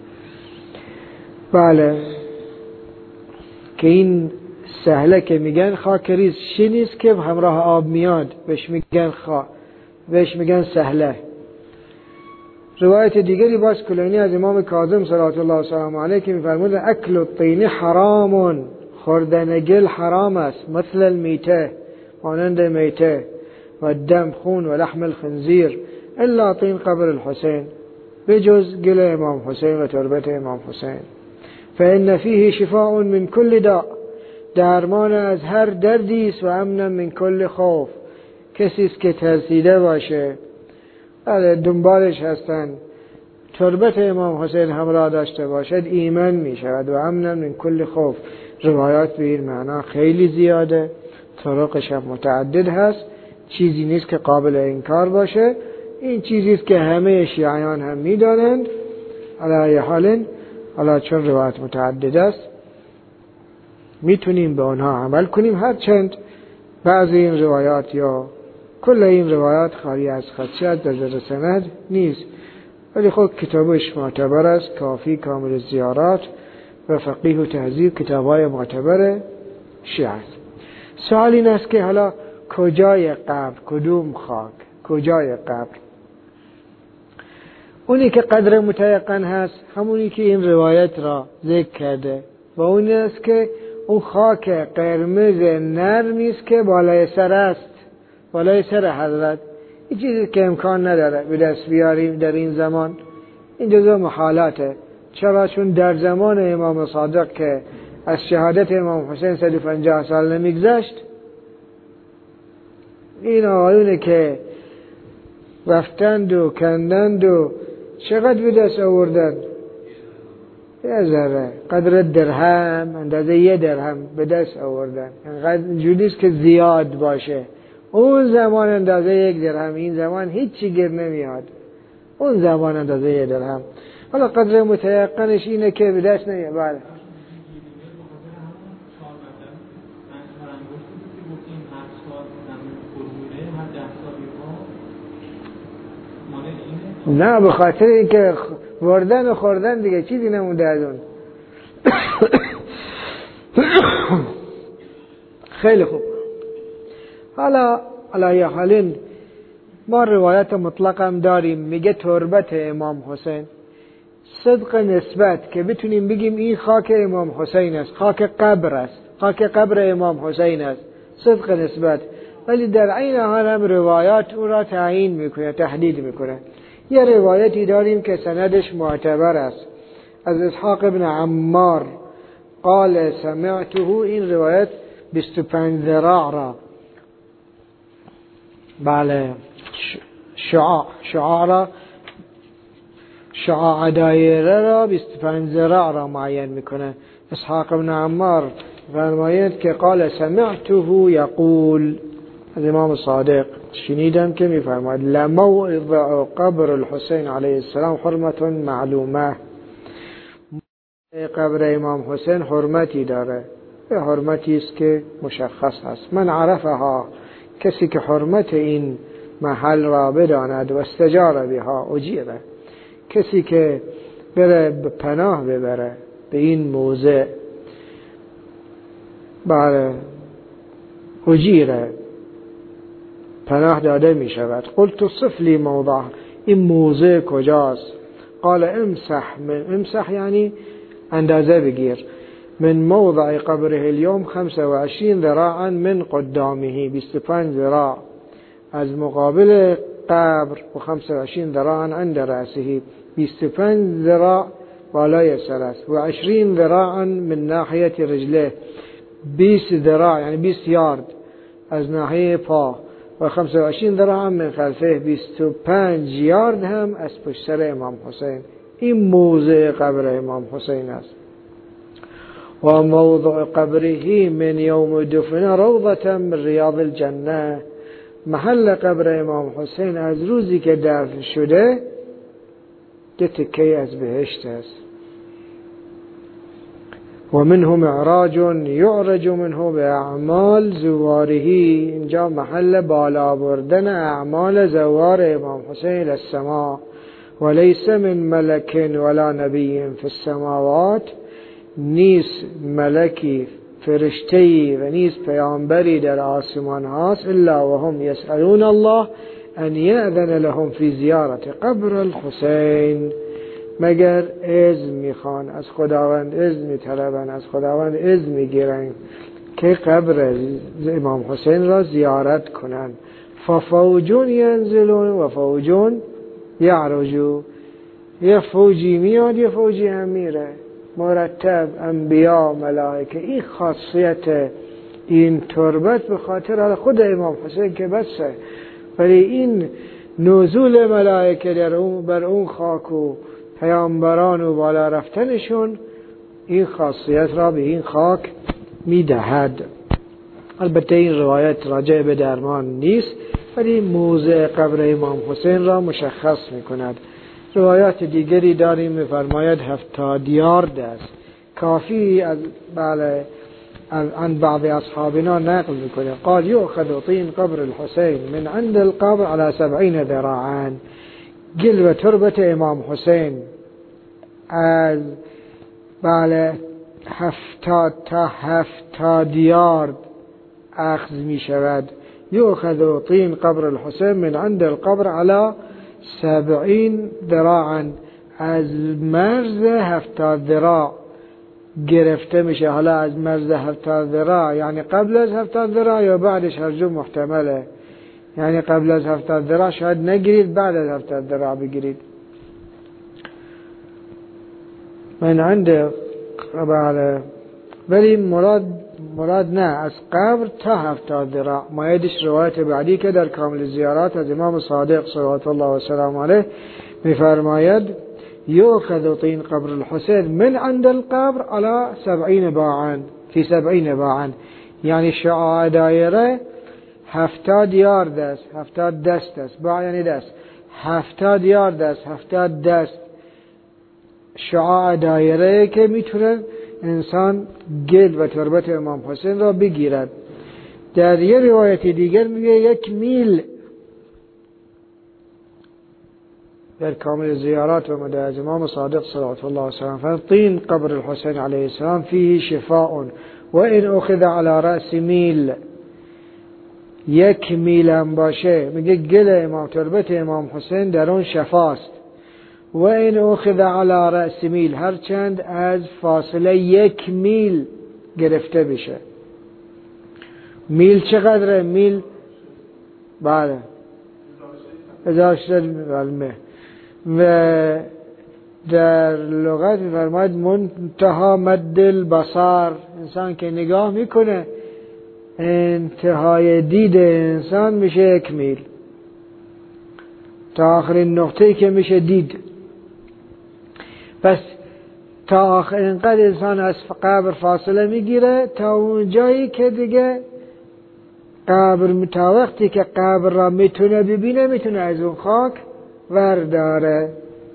بله که این سهله که میگن خاک ریز، شنیست که همراه آب میاد بهش میگن خا بهش میگن سهله. روایت دیگری باز کلینی از امام کاظم صلوات الله و سلامه علیه که میفرمود اکل الطین حرام، خوردن گل حرام است، مثل المیته، مانند میته، و دم خون و لحم الخنزیر، الا طین قبر الحسین، بجز گل امام حسین و تربت امام حسین. فإن فيه شفاء من كل داء، درمان از هر دردی است، و امن من کل خوف، کسی است که ترسیده باشه دنبالش هستن تربت امام حسین همراه داشته باشد ایمن می شود، و امن من کل خوف. روایات به این معنا خیلی زیاده، طرقش هم متعدد هست، چیزی نیست که قابل انکار باشه. این چیزی است که همه شیعیان هم می دانند. علی حال حالا چون روایت متعدد است میتونیم به آنها عمل کنیم، هرچند بعضی این روایات یا کل این روایات خالی از خدشت در در سند نیست، ولی خود کتابش معتبر است. کافی، کامل زیارات و فقیه و تهذیب کتابای معتبر شیعه است. سوال این است که حالا کجای قبر، کدوم خاک، کجای قبر؟ اونی که قدر متیقن هست همونی که این روایت را ذکر کرده، و اون است که اون خاک قرمز نرمی است که بالای سر است، بالای سر حضرت. این چیزی که امکان نداره به دست بیاریم در این زمان، این جزء محالاته. چرا؟ چون در زمان امام صادق که از شهادت امام حسین صد و پنجاه سال نمیگذشت، این آقایونه که رفتند و کندند و چقدر به دست آوردن؟ یه ذره، قدر درهم، اندازه یه درهم به دست آوردن. اینقدر جوریست که زیاد باشه. اون زمان اندازه یک درهم، این زمان هیچی گیر نمیاد. اون زمان اندازه یک درهم. حالا قدر متیقنش اینه که به دست نمیاد. بله. نه، به خاطر اینکه وردن و خوردن دیگه چیزی نمونده از اون. خیلی خوب. حالا علی حالین ما روایت مطلق هم داریم، میگه تربت امام حسین. صدق نسبت که بتونیم بگیم این خاک امام حسین است، خاک قبر است، خاک قبر امام حسین است، صدق نسبت. ولی در عین حال هم روایات او را تعیین میکنه، تحدید میکنه. یه روایتی داریم که سندش معتبر است از اسحاق ابن عمار قال سمعته. این روایت بیست و پنج ذراع را، بله، شعاع شعاع را شعاع دایره را بیست و پنج ذراع را معین میکنه. اسحاق ابن عمار فرماید که قال سمعته یقول، از امام صادق شنیدم که میفرماید لموضع قبر الحسین علیه السلام حرمت معلومه. قبر امام حسین حرمتی داره، به حرمتی است که مشخص است. من عرفها، کسی که حرمت این محل را بداند و استجار بها اجیره، کسی که بره به پناه ببره به این موضع، بله اجیره، پناه داده می شود. قلت صف لی موضع، این موضع کجاست؟ قال امسح، من امسح یعنی اندازه بگیر، من موضع قبره اليوم خمسة وعشرين ذراعا من قدامه، بیست و پنج ذراع از مقابل قبر، و خمسة وعشرين ذراعا عند رأسه، بیست و پنج ذراع بالای سر است، و عشرين ذراعا من ناحیه رجله، بیست ذراع یعنی بیست یارد از ناحیه پا، و خمسة وعشرين ذراعا من خلفه، بیست و پنج یارد هم از پشت سر امام حسین. این موضع قبر امام حسین است. و موضع قبره من یوم دفن روضة من ریاض الجنه، محل قبر امام حسین از روزی که دفن شده ده تکه از بهشت است. و منه معراج یعرج منه به اعمال زواره، اینجا محل بالا بردن اعمال زوار امام حسین السما. و لیس من ملک ولا نبی فی السماوات، نیست ملکی فرشته‌ای و نیست پیامبری در آسمان هاست الا و هم یسألون الله ان یأذن لهم فی زیارت قبر الحسین، مگر اذن میخوان، از خداوند اذن میطلبن، از خداوند اذن میگیرن که قبر امام حسین را زیارت کنند. ففوجون ینزلون و فوجون یعرجون، یه فوجی میاد یه فوجی هم میره، مرتب، انبیا، ملائکه. این خاصیت این تربت به خاطر خود امام حسین که بسه، ولی این نزول ملائکه در اون بر اون خاک و پیامبران و بالا رفتنشون این خاصیت را به این خاک میدهد. البته این روایت راجع به درمان نیست، ولی موضع قبر امام حسین را مشخص میکند. روایات دیگری داریم می‌فرماید هفتاد یارد است. کافی از بله عن بعض اصحابنا نقل میکنه قال یؤخذ طین قبر الحسین من عند القبر على سبعین ذراعا. گل و تربت امام حسین از بله هفتاد تا هفتاد یارد اخذ می شود. یؤخذ طین قبر الحسین من عند القبر على سبعین ذراعا، از مرز هفتاد ذراع گرفته میشه. حالا از مرز هفتاد ذراع یعنی قبل از هفتاد ذراع یا بعدش، هر جو محتمله. یعنی قبل از هفتاد ذراع شاید نگیرید، بعد از هفتاد ذراع بگیرید. من عند قبر، ولی مراد مراد نه از قبر تا هفتاد ذراع. مایدش روایت بعدی که در کامل زیارات از امام صادق صلوات الله و سلام علیه میفرماید یؤخذ طین قبر الحسین من عند القبر على سبعین باعا فی سبعین باعا، یعنی شعاع دایره هفتاد یارد است، هفتاد دست است. باع یعنی دست، هفتاد یارد است، هفتاد دست شعاع دایره که میتونه انسان گل و تربت امام حسین را بگیرد. در یه روایت دیگر میگه یک میل. در کامل زیارات و مده از امام صادق صلوات الله وسلم فرمود طین قبر الحسین علیه السلام فیه شفاء و این اخذ علی رأس میل. یک میل هم باشه، میگه گل امام تربت امام حسین در اون شفاست. و این اخذ علی رأس میل، هرچند از فاصله یک میل گرفته بشه. میل چقدره؟ میل بله هزار و شصت متر. و در لغت می‌فرماید منتها مد البصر، انسان که نگاه میکنه انتهای دید انسان میشه یک میل، تا آخرین نقطه‌ای که میشه دید. پس تا آخر اینقدر انسان از قبر فاصله میگیره تا اون جایی که دیگه قبر، تا وقتی که قبر را میتونه ببینه میتونه از اون خاک ورداره.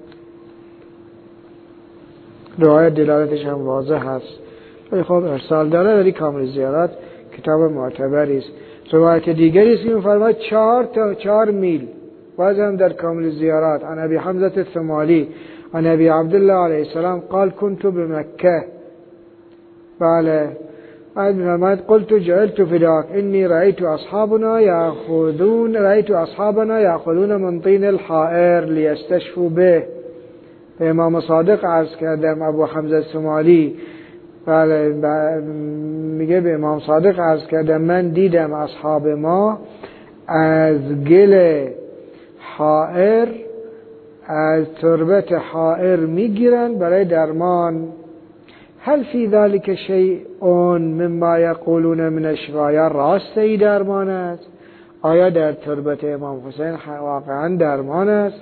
روایت دلالتش هم واضح هست، ولی خب ارسال داره، ولی کامل زیارات کتاب معتبری است. روایت دیگری است که می‌فرماید چهار تا چهار میل، باز هم در کامل زیارات. عن ابی حمزة الثمالی عن ابی عبدالله علیه السلام قال كنت بمکه. بله فرماید قلت جعلت فداك اني رأيت اصحابنا ياخذون رأيت اصحابنا ياخذون من طين الحائر ليستشفوا به. به امام صادق عرض کردم، ابو حمزه الثمالی بله میگه به امام صادق عرض کردم من دیدم اصحاب ما از گل حائر، از تربت حائر میگیرن برای درمان. هل فی ذلک شیء مما یقولون من الشفاء، راست ای درمان است؟ آیا در تربت امام حسین واقعا درمان است؟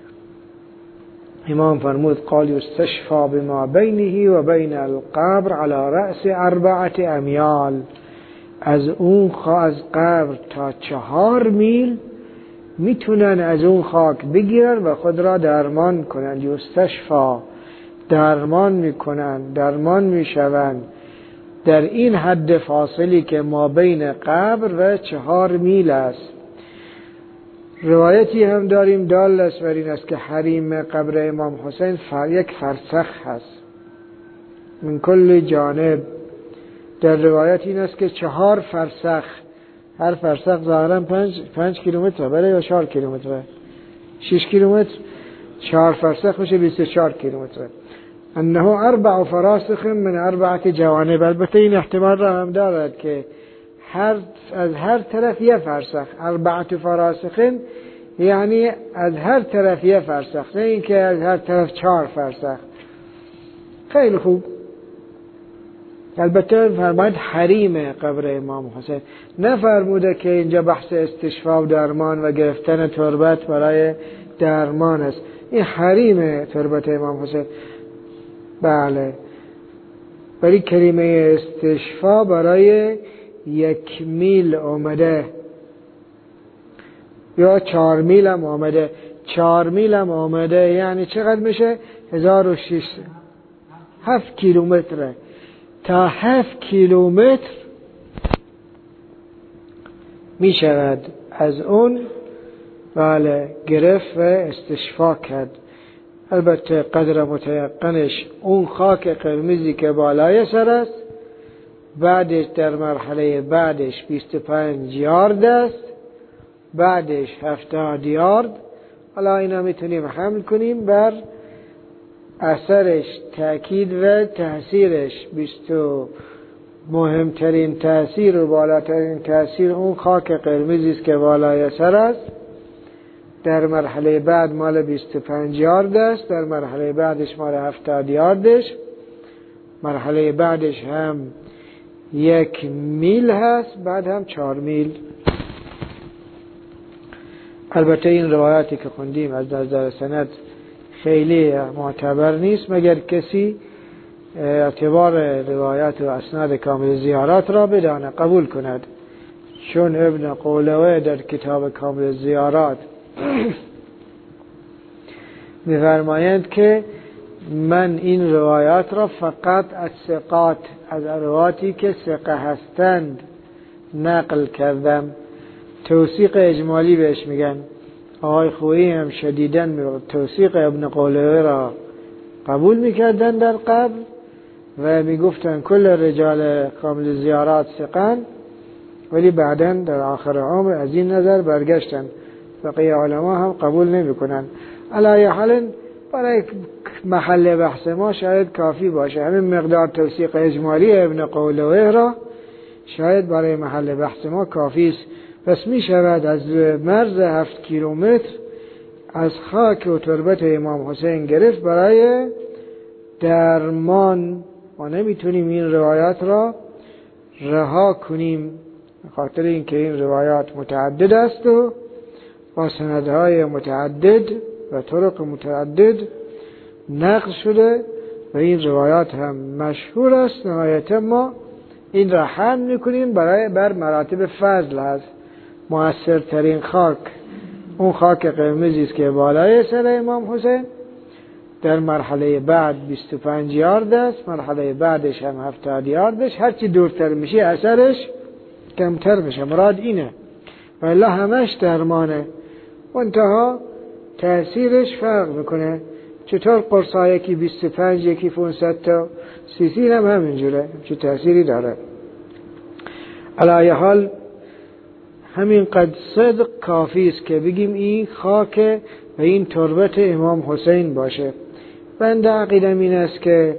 امام فرمود قال یستشفى بما بینه و بین القبر على رأس اربعة امیال. از اون از قبر تا چهار میل میتونن از اون خاک بگیرن و خود را درمان کنن. یستشفى درمان میکنن، درمان میشون در این حد فاصلی که ما بین قبر و چهار میل است. روایتی هم داریم دال است بر این است که حریم قبر امام حسین فر یک فرسخ هست من کل جانب. در روایت این است که چهار فرسخ، هر فرسخ ظاهرا پنج, پنج کیلومتر بله یا چهار کیلومتر، شش کیلومتر چهار فرسخ میشه بیست و چهار کیلومتر. انه اربع فراسخ من اربعه جوانب. البته این احتمال را هم دارد که هر از هر طرف یه فرسخ. اربعه فراسخ یعنی از هر طرف یه فرسخ، نه اینکه از هر طرف چهار فرسخ. خیلی خوب. البته فرماید حریم قبر امام حسین، نفرموده که اینجا بحث استشفا و درمان و گرفتن تربت برای درمان است. این حریم تربت امام حسین. بله، ولی کلمه استشفا برای یک میل آمده یا چهار میل هم آمده. چهار میل هم آمده یعنی چقدر میشه؟ هزار و ششصد. هفت کیلومتره. تا هفت کیلومتر می شود از اون بله گرفت و استشفا کرد. البته قدر متیقنش اون خاک قرمزی که بالای سر است، بعدش در مرحله بعدش بیست و پنج یارد است، بعدش هفتاد یارد. حالا اینا میتونیم حمل کنیم بر اثرش، تأکید و تأثیرش. بیست و مهمترین تأثیر و بالاترین تأثیر اون خاک قرمزی است که بالای سر است. در مرحله بعد مال بیست و پنج یارد است، در مرحله بعدش مال هفتاد یاردش، مرحله بعدش هم یک میل هست، بعد هم چهار میل. البته این روایاتی که خوندیم از نظر سند خیلی معتبر نیست، مگر کسی اعتبار روایات و اسناد کامل زیارات را بدانه، قبول کند. چون ابن قولوه در کتاب کامل زیارات می‌فرمایند که من این روایات را فقط از ثقات، از رواتی که ثقه هستند نقل کردم. توثیق اجمالی بهش میگن. آقای خویی هم شدیداً توثیق ابن قولوه را قبول میکردن در قبل و میگفتن کل رجال کامل زیارات ثقن، ولی بعداً در آخر عمر از این نظر برگشتن. بقیه علما هم قبول نمیکنن. علی حال برای محل بحث ما شاید کافی باشه همین مقدار توثیق اجمالی ابن قولوه را، شاید برای محل بحث ما کافی است. پس می شود از مرز هفت کیلومتر از خاک و تربت امام حسین گرفت برای درمان. ما نمیتونیم این روایات را رها کنیم، خاطر اینکه این روایات متعدد است و با سندهای متعدد و طرق متعدد نقل شده و این روایات هم مشهور است. نهایتا ما این را حمل میکنیم برای بر مراتب فضل هست. مؤثرترین خاک اون خاک قرمزی است که بالای سر امام حسین، در مرحله بعد بیست و پنج یارد است، مرحله بعدش هم هفتاد یاردش. هرچی دورتر میشه اثرش کمتر میشه. مراد اینه. ولی همش درمانه، منتها تأثیرش فرق میکنه. چطور قرصا یکی بیست و پنج یکی پانصد تا سیسی هم همینجوره، چه تأثیری داره. علی حال همین قد صدق کافی است که بگیم این خاک و این تربت امام حسین باشه. بنده عقیدم این است که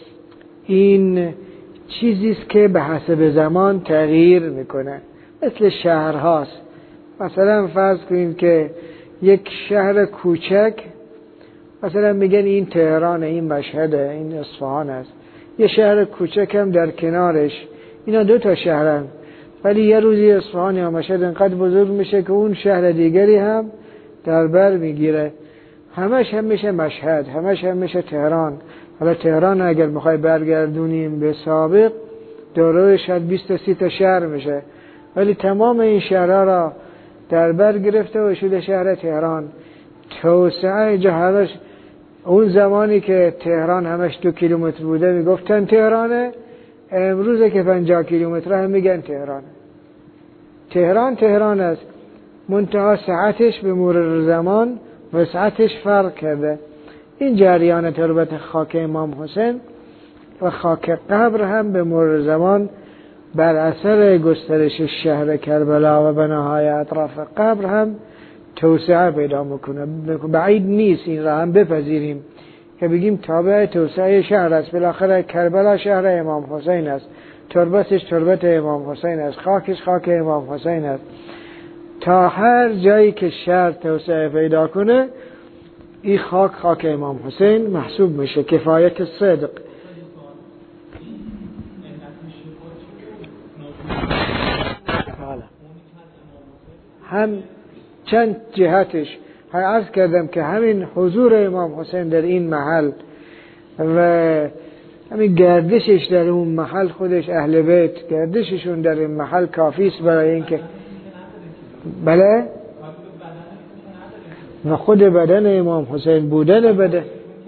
این چیزی است که به حسب زمان تغییر میکنه، مثل شهرهاست. مثلا فرض کنید که یک شهر کوچک، مثلا میگن این تهران، این مشهد، این اصفهان است. یه شهر کوچک هم در کنارش، اینا دو تا شهرن، ولی یه روزی اصفهان یا مشهد انقدر بزرگ میشه که اون شهر دیگری هم در بر میگیره. همش هم میشه مشهد، همش هم میشه تهران. حالا تهران اگر میخوای برگردونیم به سابق، دوره شاید بیست تا سی تا شهر میشه، ولی تمام این شهرها را در بر گرفته و شده شهر تهران. توسعه جهالش اون زمانی که تهران همش دو کیلومتر بوده میگفتن تهرانه، امروزه که پنجاه کیلومتر هم میگن تهرانه. تهران تهران است، منتها ساعتش به مرور زمان و ساعتش فرق کرده. این جریان تربت خاک امام حسین و خاک قبر هم به مرور زمان بر اثر گسترش شهر کربلا و بناهای اطراف قبر هم توسعه پیدا میکنه. بعید نیست این را هم بپذیریم که بگیم تابع توسعه شهر است. بالاخره کربلا شهر امام حسین است، تربتش تربت امام حسین است، خاکش خاک امام حسین است. تا هر جایی که شهر توسعه پیدا کنه این خاک خاک امام حسین محسوب میشه. کفایت صدق. هم چند جهتش عرض کردم که همین حضور امام حسین در این محل و همین گردشش در اون محل، خودش اهل بیت گردششون در این محل کافی است برای اینکه بله و خود بدن امام حسین بودن بدن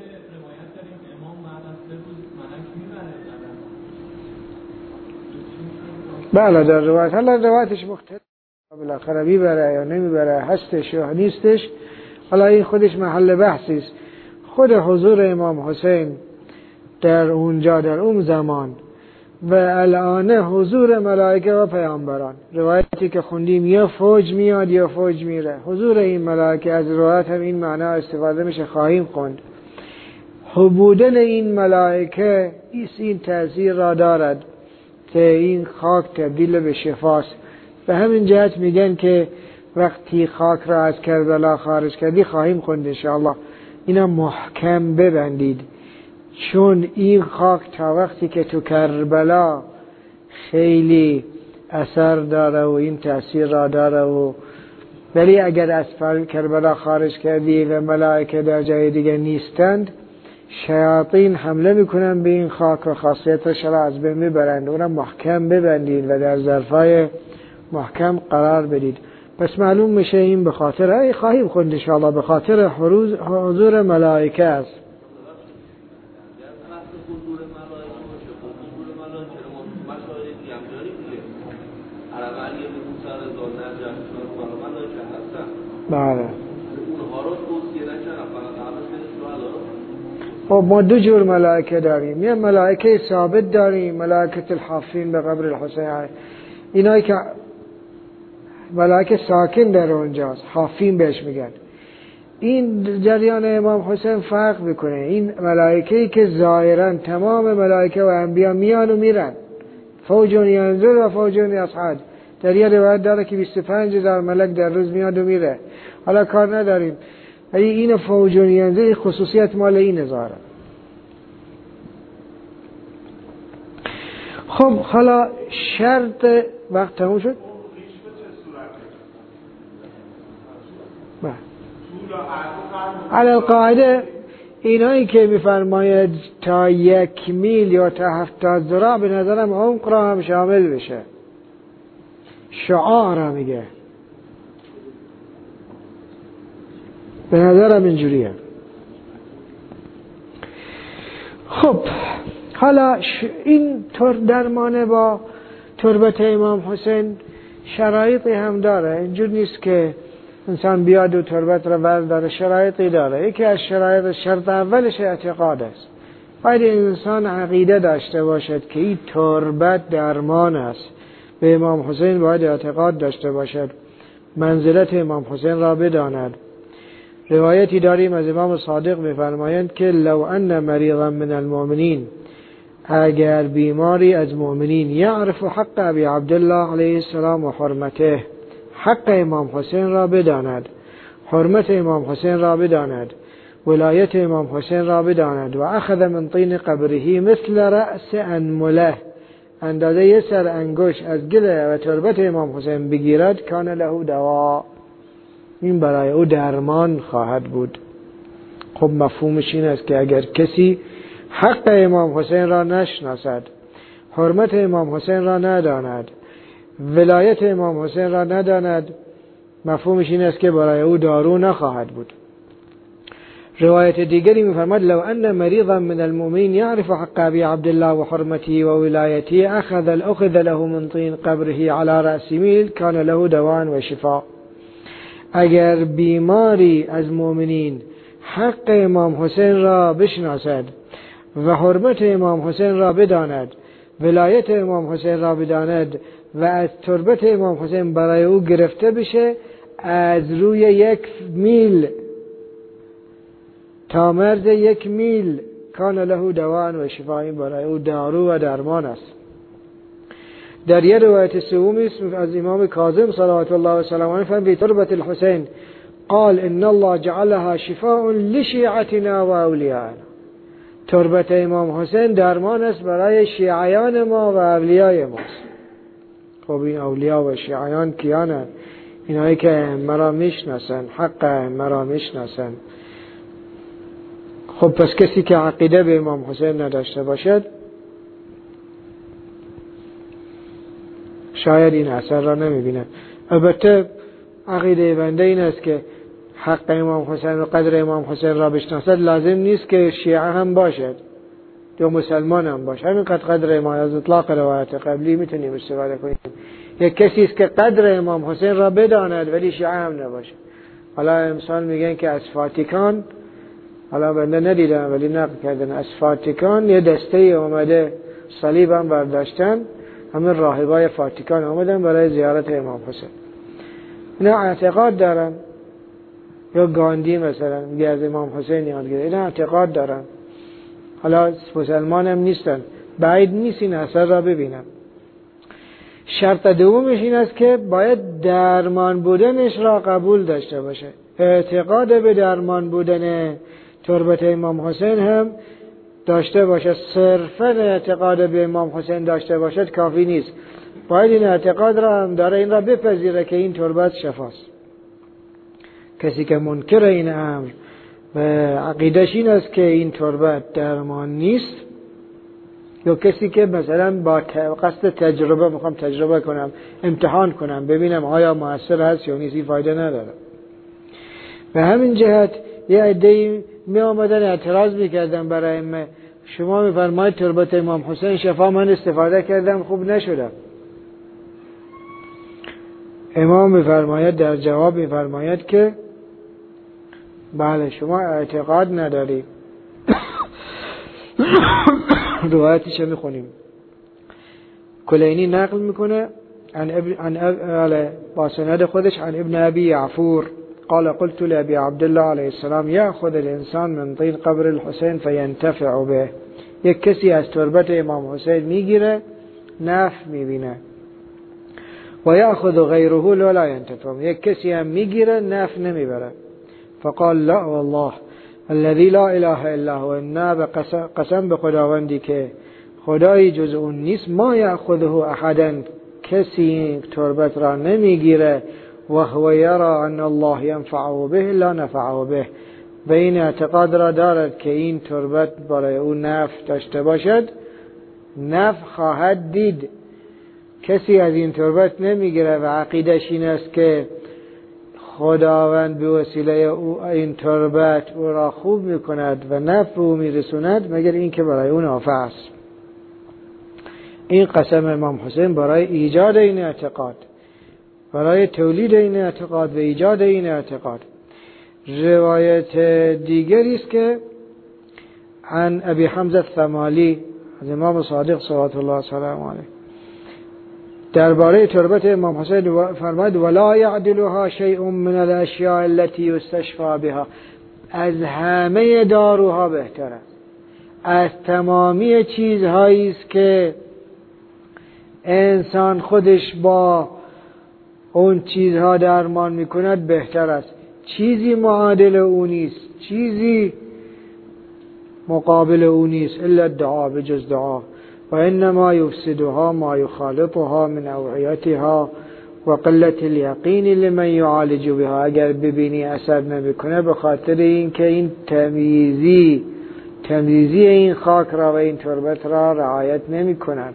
بله در روایت، حالا روایتش مختلف بالاخره میبره یا نمیبره، هستش یا نیستش، حالا این خودش محل بحثی است. خود حضور امام حسین در اونجا در اون زمان و الان حضور ملائکه و پیامبران، روایتی که خوندیم یا فوج میاد یا فوج میره، حضور این ملائکه از روایت هم این معنا استفاده میشه، خواهیم خوند. بودن این ملائکه این تأثیر را دارد که این خاک تبدیل به شفاست. به همین جهت میگن که وقتی خاک را از کربلا خارج کردی، خواهیم خوند انشاءالله، اینا محکم ببندید، چون این خاک تا وقتی که تو کربلا خیلی اثر داره و این تأثیر را داره و ولی اگر از کربلا خارج کردی و ملائکه در جای دیگه نیستند، شیاطین حمله میکنن به این خاک و خاصیتش را از بین میبرند. اونم محکم ببندید و در ظرفای محکم قرار بدید. پس معلوم میشه این به خاطر ای خواهیم خوند انشاءالله به خاطر حضور ملائکه است. بله خب ما دو جور ملائکه داریم، یه ملائکه ثابت داریم، ملائکه الحافین به قبر الحسین، اینایی که ملائکه ساکن در اونجاست، حافین بهش میگن. این جریان امام حسین فرق میکنه. این ملائکه‌ای که ظاهرا تمام ملائکه و انبیا میان و میرن، فوجون ینزل و فوجون یصعد، در یه روایت داره که بیست و پنج هزار ملک در روز میاد و میره. حالا کار نداریم، ولی این فوجون ینزل خصوصیت مال این ظاهره. خب حالا شرط وقت تموم شد؟ علی القاعده اینایی که میفرماید تا یک میل یا تا هفتاد ذراع به نظرم عمق را هم شامل بشه، شعاع را میگه، به نظرم اینجوریه. خب حالا این طور درمانه با تربت امام حسین شرایطی هم داره، اینجور نیست که انسان بیاد و تربت را برداره، شرایطی داره. یکی از شرایط، شرط اولش اعتقاد است. باید انسان عقیده داشته باشد که این تربت درمان است. به امام حسین باید اعتقاد داشته باشد، منزلت امام حسین را بداند. روایتی داریم از امام صادق می‌فرمایند که لو ان مریضا من المؤمنین، اگر بیماری از مؤمنین، یعرف حق ابی عبدالله علیه السلام و حرمته، حق امام حسین را بداند، حرمت امام حسین را بداند، ولایت امام حسین را بداند، و اخذ من طین قبره مثل رأس انمله، اندازه یه سر انگوش از گل و تربت امام حسین بگیرد، کان له دوا، این برای او درمان خواهد بود. خب مفهومش این است که اگر کسی حق امام حسین را نشناسد، حرمت امام حسین را نداند، ولایت امام حسین را نداند، مفهومش این است که برای او دارو نخواهد بود. روایت دیگری می‌فرماید لو ان مریضا من المؤمنین یعرف حق ابی عبدالله و حرمته و ولایته، اخذ الاخذ له من طین قبره على رأس میل، کان له دوان و شفا. اگر بیماری از مؤمنین حق امام حسین را بشناسد و حرمت امام حسین را بداند، ولایت امام حسین را بداند و از تربت امام حسین برای او گرفته بشه، از روی یک میل تا مرز یک میل کان له دواء و شفاء، این برای او دارو و درمان است. در یه روایت سومی از امام کاظم صلوات الله و سلامه علیه فرمود تربت الحسین قال ان الله جعلها شفاء لشیعتنا و اولیاءنا. تربت امام حسین درمان است برای شیعیان ما و اولیای ما. خب این اولیاء و شیعیان کیانند؟ اینایی که مرا میشناسن، حق مرا میشناسن. خب پس کسی که عقیده به امام حسین نداشته باشد شاید این اثر را نمیبیند. البته عقیده بنده این است که حق امام حسین و قدر امام حسین را بشناسد لازم نیست که شیعه هم باشد یا مسلمان هم باشد. همین قدر قدر امام از اطلاق روایت قبلی میتونیم استفاده کنیم. یک کسی است که قدر امام حسین را بداند ولی شیعه هم نباشد. حالا امثال میگن که از فاتیکان، حالا بنده ندیدم ولی نقل کردن، از فاتیکان یه دسته اومده صلیب هم برداشتن، همین راهبای فاتیکان آمدن برای زیارت امام حسین. اینا اعتقاد دارن. یا گاندی مثلا میگه از امام حسین یاد گرفت، اینا اعتقاد دارن. حالا مسلمان هم نیستن، بعید نیست این اثر را ببینن. شرط دومش این است که باید درمان بودنش را قبول داشته باشه. اعتقاد به درمان بودن تربت امام حسین هم داشته باشد. صرفا اعتقاد به امام حسین داشته باشد کافی نیست، باید این اعتقاد را هم داره، این را بپذیره که این تربت شفاست. کسی که منکر این امر و عقیدش این است که این تربت درمان نیست، یا کسی که مثلا با قصد تجربه میخوام تجربه کنم، امتحان کنم ببینم آیا مؤثر هست یا نیست، این فایده نداره. به همین جهت یه عده‌ای می آمدن اعتراض میکردن برای من، شما میفرمایید تربت امام حسین شفا، من استفاده کردم خوب نشدم. امام میفرماید در جواب میفرماید که بله شما اعتقاد نداری. روایتش میخونیم. کلینی نقل میکنه عن ابن عن اب... با سند خودش عن ابن ابي يعفور قال قلت لأبي عبد الله عليه السلام يأخذ الانسان من طين قبر الحسين فينتفع به. یک کسی از تربت امام حسین میگیره نفع میبینه، و یأخذ غیره ولا ينتفع. یک کسی هم میگیره نفع نمیبره. فقال لا والله الذي لا اله الا هو، نه قسم به خداوندی که خدایی جز اون نیست، ما یأخذه احدا، کسی تربت را نمیگیره، و هو یرى ان الله ينفعه به لا نفعه به، و این اعتقاد را دارد که این تربت برای او نفع داشته باشد، نفع خواهد دید. کسی از این تربت نمیگیره و عقیدش این است که خداوند به وسیله او این تربت او را خوب میکند و نفع او میرسوند، مگر این که برای اون نافع است. این قسم امام حسین برای ایجاد این اعتقاد، برای تولید این اعتقاد و ایجاد این اعتقاد. روایت دیگری است که عن ابی حمزه الثمالی از امام صادق صلوات الله و سلامه علیه درباره تربت امام حسین فرمود ولا یعدلها شیء من الاشیاء التي یستشفى بها، از همه داروها بهتر است، از تمامی چیزهایی است که انسان خودش با اون چیزها درمان میکند بهتر است. چیزی معادل او نیست، چیزی مقابل او نیست الا الدعا، بجز دعا. و انما یفسدها ما یخالطها من اوعیتها و قلت الیقین لمن یعالج بها. اگر ببینی اثر نمیکنه به خاطر این که این تمیزی تمیزی این خاک را و این تربت را رعایت نمی کنند،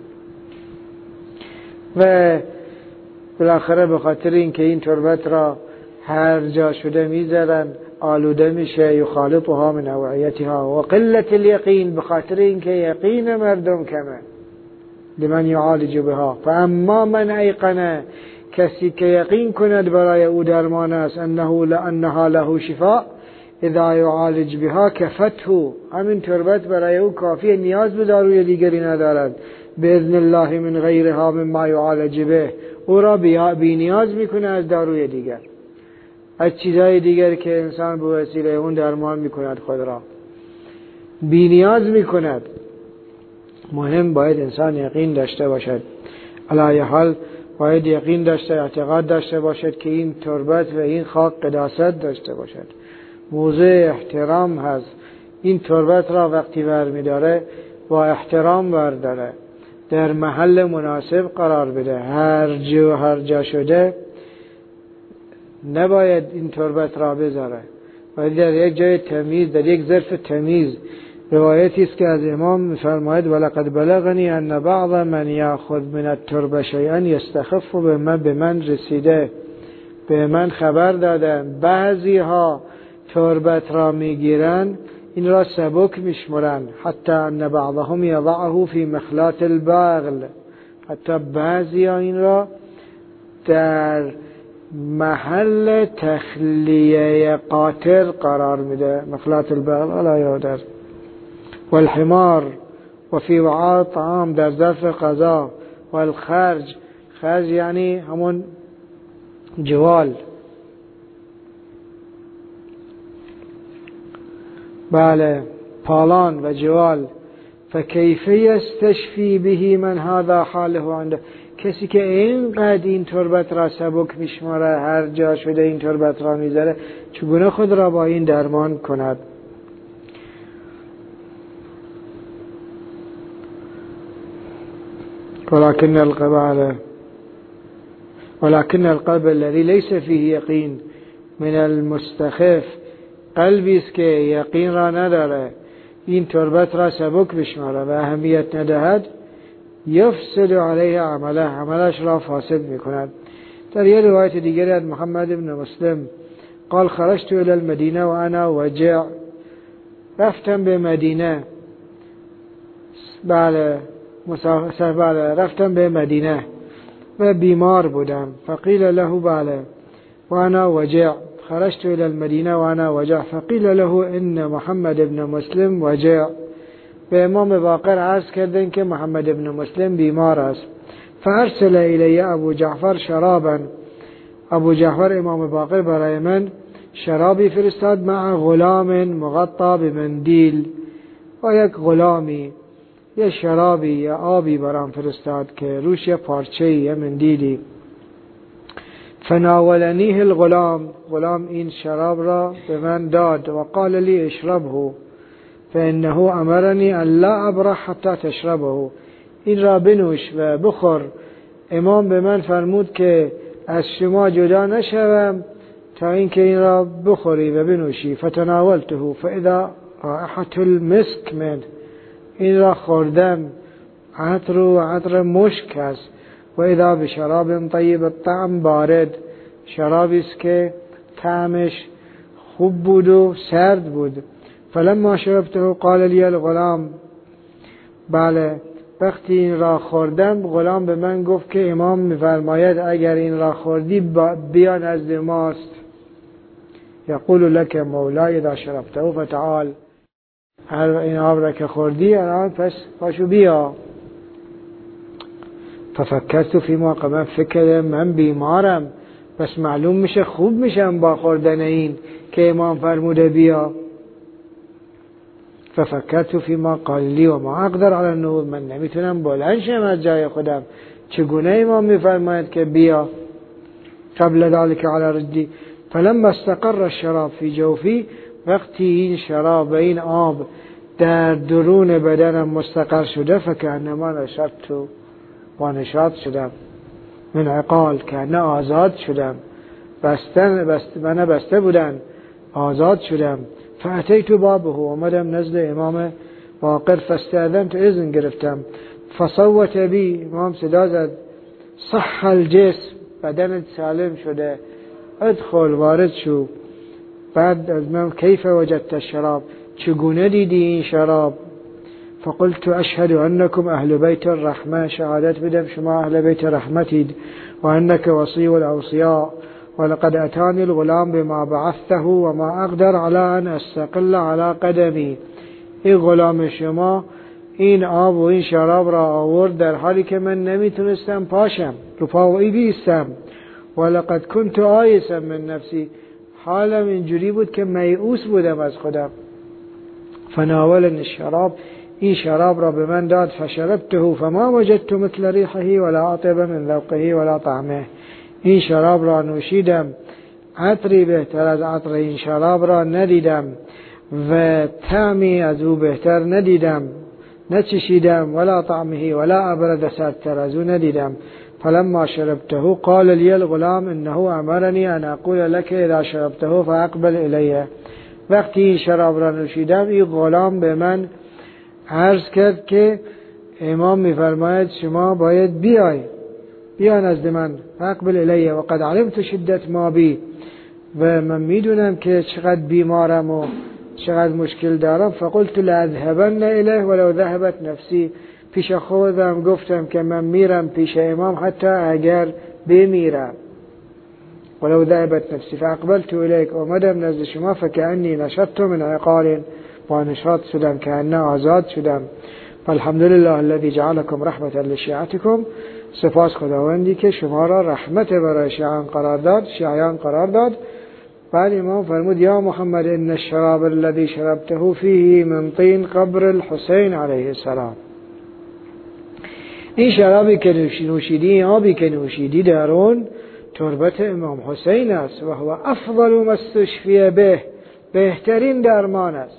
و بالاخره به خاطر این که این تربت را هر جا شده میذارن آلوده میشه، یخالطها من اوعیتها و قلت الیقین، به خاطر این که یقین مردم کمه، لمن یعالج بها. فاما من ایقنه، کسی که یقین کند برای او درمان است، انه لانها له شفاء اذا یعالج بها کفته، همین تربت برای او کافیه، نیاز به داروی دیگری ندارد. باذن الله من غیرها مما یعالج به، او را بی نیاز میکنه از داروی دیگر. از چیزهای دیگر که انسان به وسیله اون درمان میکند خود را، بی نیاز میکند. مهم باید انسان یقین داشته باشد، علی حال باید یقین داشته، اعتقاد داشته باشد که این تربت و این خاک قداست داشته باشد، موضع احترام هست. این تربت را وقتی برمیداره با احترام برداره، در محل مناسب قرار بده. هر جا هر جا شده نباید این تربت را بذاره، باید در یک جای تمیز، در یک ظرف تمیز. روایتی است که از امام می‌فرماید ولقد بلغنی ان بعض من یاخذ من التربه شیئا یستخف به من به من رسیده، به من خبر دادن بعضی ها تربت را میگیرن این را سبک میشمرن، حتی ان بعضهم یضعه فی مخلات البغل، حتی بعضی ها این را در محل تخلیه قاطر قرار میده. مخلات البغل ولا یادر والحمار و فی وعاء طعام، در ظرف غذا. والخرج، خرج یعنی همون جوال، بله پالان و جوال. فکیف یستشفی به من هذا حاله عنده، کسی که اینقدر این تربت را سبک میشماره، هر جا شده این تربت را میذاره، چگونه خود را با این درمان کند؟ ولكن القلب ولكن القلب الذي ليس فيه يقين من المستخف، قلبی است که یقین را نداره، این تربت را سبک بشماره و اهمیت ندهد، یفسد علیه عمله، عملش را فاسد میکند. در یه روایت دیگری از محمد بن مسلم قال خرجت الى المدینه و انا وجع، رفتم به مدینه، بله مسافر، بله رفتم به مدینه و بیمار بودم. فقیل له بله و انا وجع، خرجت الى المدینه و انا وجع، فقیل له ان محمد ابن مسلم وجع. به امام باقر عرض کردن که محمد ابن مسلم بیمار است. فارسل الی ابو جعفر شرابا، ابو جعفر امام باقر برای من شرابی فرستاد، مع غلام مغطى بمندیل، و یک غلامی یه شرابی یا آبی برام فرستاد که روش یه پارچه یه مندیلی. فناولنیه الغلام، غلام این شراب را به من داد و قال لی اشربه فانه امرنی ان لا ابرح حتی تشربه، این را بنوش و بخور، امام به من فرمود که از شما جدا نشوم تا اینکه این را بخوری و بنوشی. فتناولته فاذا رائحة المسك من، این را خوردم، عطر و عطر مشک است. و اذا بشراب طیب الطعم بارد، شرابی است که طعمش خوب بود و سرد بود. فلما شربته قال لی الغلام، بله وقتی این را خوردم غلام به من گفت که امام میفرماید اگر این را خوردی بیا نزد ماست. یقول لك مولای اذا شربته فتعال، هر این آب را که خوردی الان پس پاشو بیا. ففکرت فی ما قبل، فکر من بیمارم، پس معلوم میشه خوب میشم با خوردن این که امام فرموده بیا. ففکرت فی ما قال لی و ما اقدر علی النهوض، من نمیتونم بلند شم از جای خودم، چگونه امام میفرماید که بیا؟ قبل ذلك علی رجلی، فلما استقر الشراب فی جوفی، وقتی این شراب و این آب در درون بدنم مستقر شده، فکأنما نشطت، با نشاط شدم، من عقال، که نه آزاد شدم، بستن بست من بسته بودن، آزاد شدم. فاتیت بابه، اومدم نزد امام باقر، فاستأذنت، اذن گرفتم. فصوت بی، امام صدا زد، صح الجسم، بدنت سالم شده، ادخل، وارد شو. بعد از من کیف وجدت الشراب، چگونه دیدی این شراب؟ فقلت اشهد انکم اهل بیت الرحمه، شهادت بدم شما اهل بیت رحمتید، و انک وصی الاوصیاء، ولقد اتانی الغلام بما بعثته و ما اقدر على ان استقل على قدمی، این غلام شما این آب و این شراب را آورد در حالی که من نمیتونستم پاشم، رو پایی بیستم. ولقد كنت آیسا من نفسی، حالم اینجوری بود که میؤوس بودم از خودم. فناولنی الشراب، این شراب را به من داد. فشربته فما وجدت مثل ریحه ولا اطیب من ذوقه ولا طعمه. این شراب را نوشیدم، عطری بهتر از عطر این شراب را ندیدم و طعمی از او بهتر ندیدم، نچشیدم. ولا طعمه ولا ابرد، سردتر از او ندیدم. فلما شربته قال لي الغلام انه امرني ان اقول لك اذا شربته فاقبل الیه. وقتی این شراب را نوشیدم، این غلام به من عرض کرد که امام میفرماید شما باید بیای بیا نزد من. فاقبل الیه وقد علمت شدت ما بی، و من میدونم که چقدر بیمارم و چقدر مشکل دارم. فقلت لاذهبن الیه ولو ذهبت نفسی، پیش خودم گفتم که من میرم پیش امام حتی اگر بمیرم. ولو ذهبت نفسی. فاقبلت الیک، اومدم نزد شما. فکأنی نشطت من عقال، با نشاط شدم که انا آزاد شدم. فالحمدلله الذي جعلكم رحمة لشیعتكم، سپاس خداوندی که شما را رحمت برای شیعان قرار داد، شیعان قرار داد. بعد امام فرمود یا محمد ان الشراب الذي شربته فيه من طين قبر الحسین علیه السلام. این شرابی که نوشیدی، آبی که نوشیدی در اون تربت امام حسین است و هو افضل ما استشفی به، بهترین درمان است.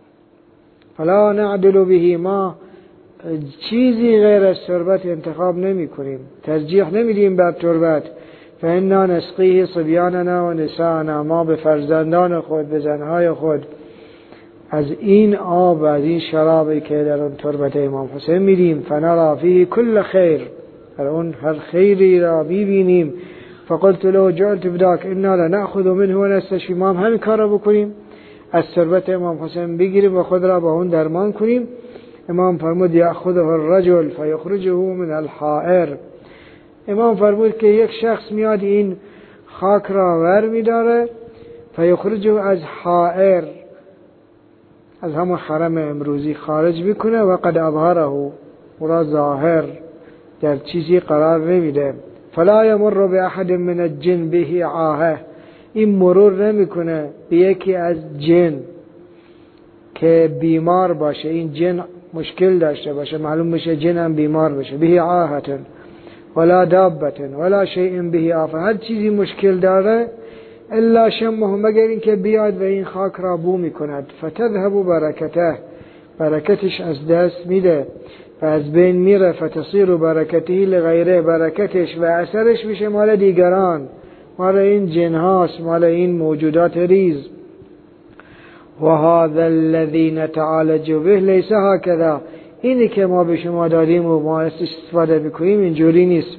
فلا نعدل به، ما چیزی غیر از تربت انتخاب نمی کنیم، ترجیح نمیدیم بر تربت. فانا نسقیه صبیاننا و نساءنا، ما به فرزندان خود، به زنهای خود از این آب، از این شرابی که در اون تربت امام حسین میدیم. فنرا فیه کل خیر، در اون هر خیری را میبینیم. فقلت له جعلت بداک انا لنأخذ منه و نستشفی، ما هم همین کار را بکنیم، از تربت امام حسین بگیریم و خود را با اون درمان کنیم. امام فرمود یأخذه الرجل فیخرجه من الحائر. امام فرمود که یک شخص میاد این خاک را ور میداره، فیخرجه از حائر، از همون حرم امروزی خارج میکنه. و قد اظهره، او را ظاهر در چیزی قرار نمیده. فلا یمر باحد من الجن به عاهه، این مرور نمیکنه به یکی از جن که بیمار باشه، این جن مشکل داشته باشه، معلوم بشه جن هم بیمار بشه. به عاهتن ولا دابتن ولا شیء به آفه، هر چیزی مشکل داره الا شمه، مگر این که بیاد و این خاک را بو میکند. فتذهب برکته، برکتش از دست میده و از بین میره. فتصیر برکته لغیره، برکتش و اثرش میشه مال دیگران، مال این جنهاست، مال این موجودات ریز. و هذا الذی نتعالج به لیس هکذا، اینی که ما به شما دادیم و ما استفاده بکنیم اینجوری نیست.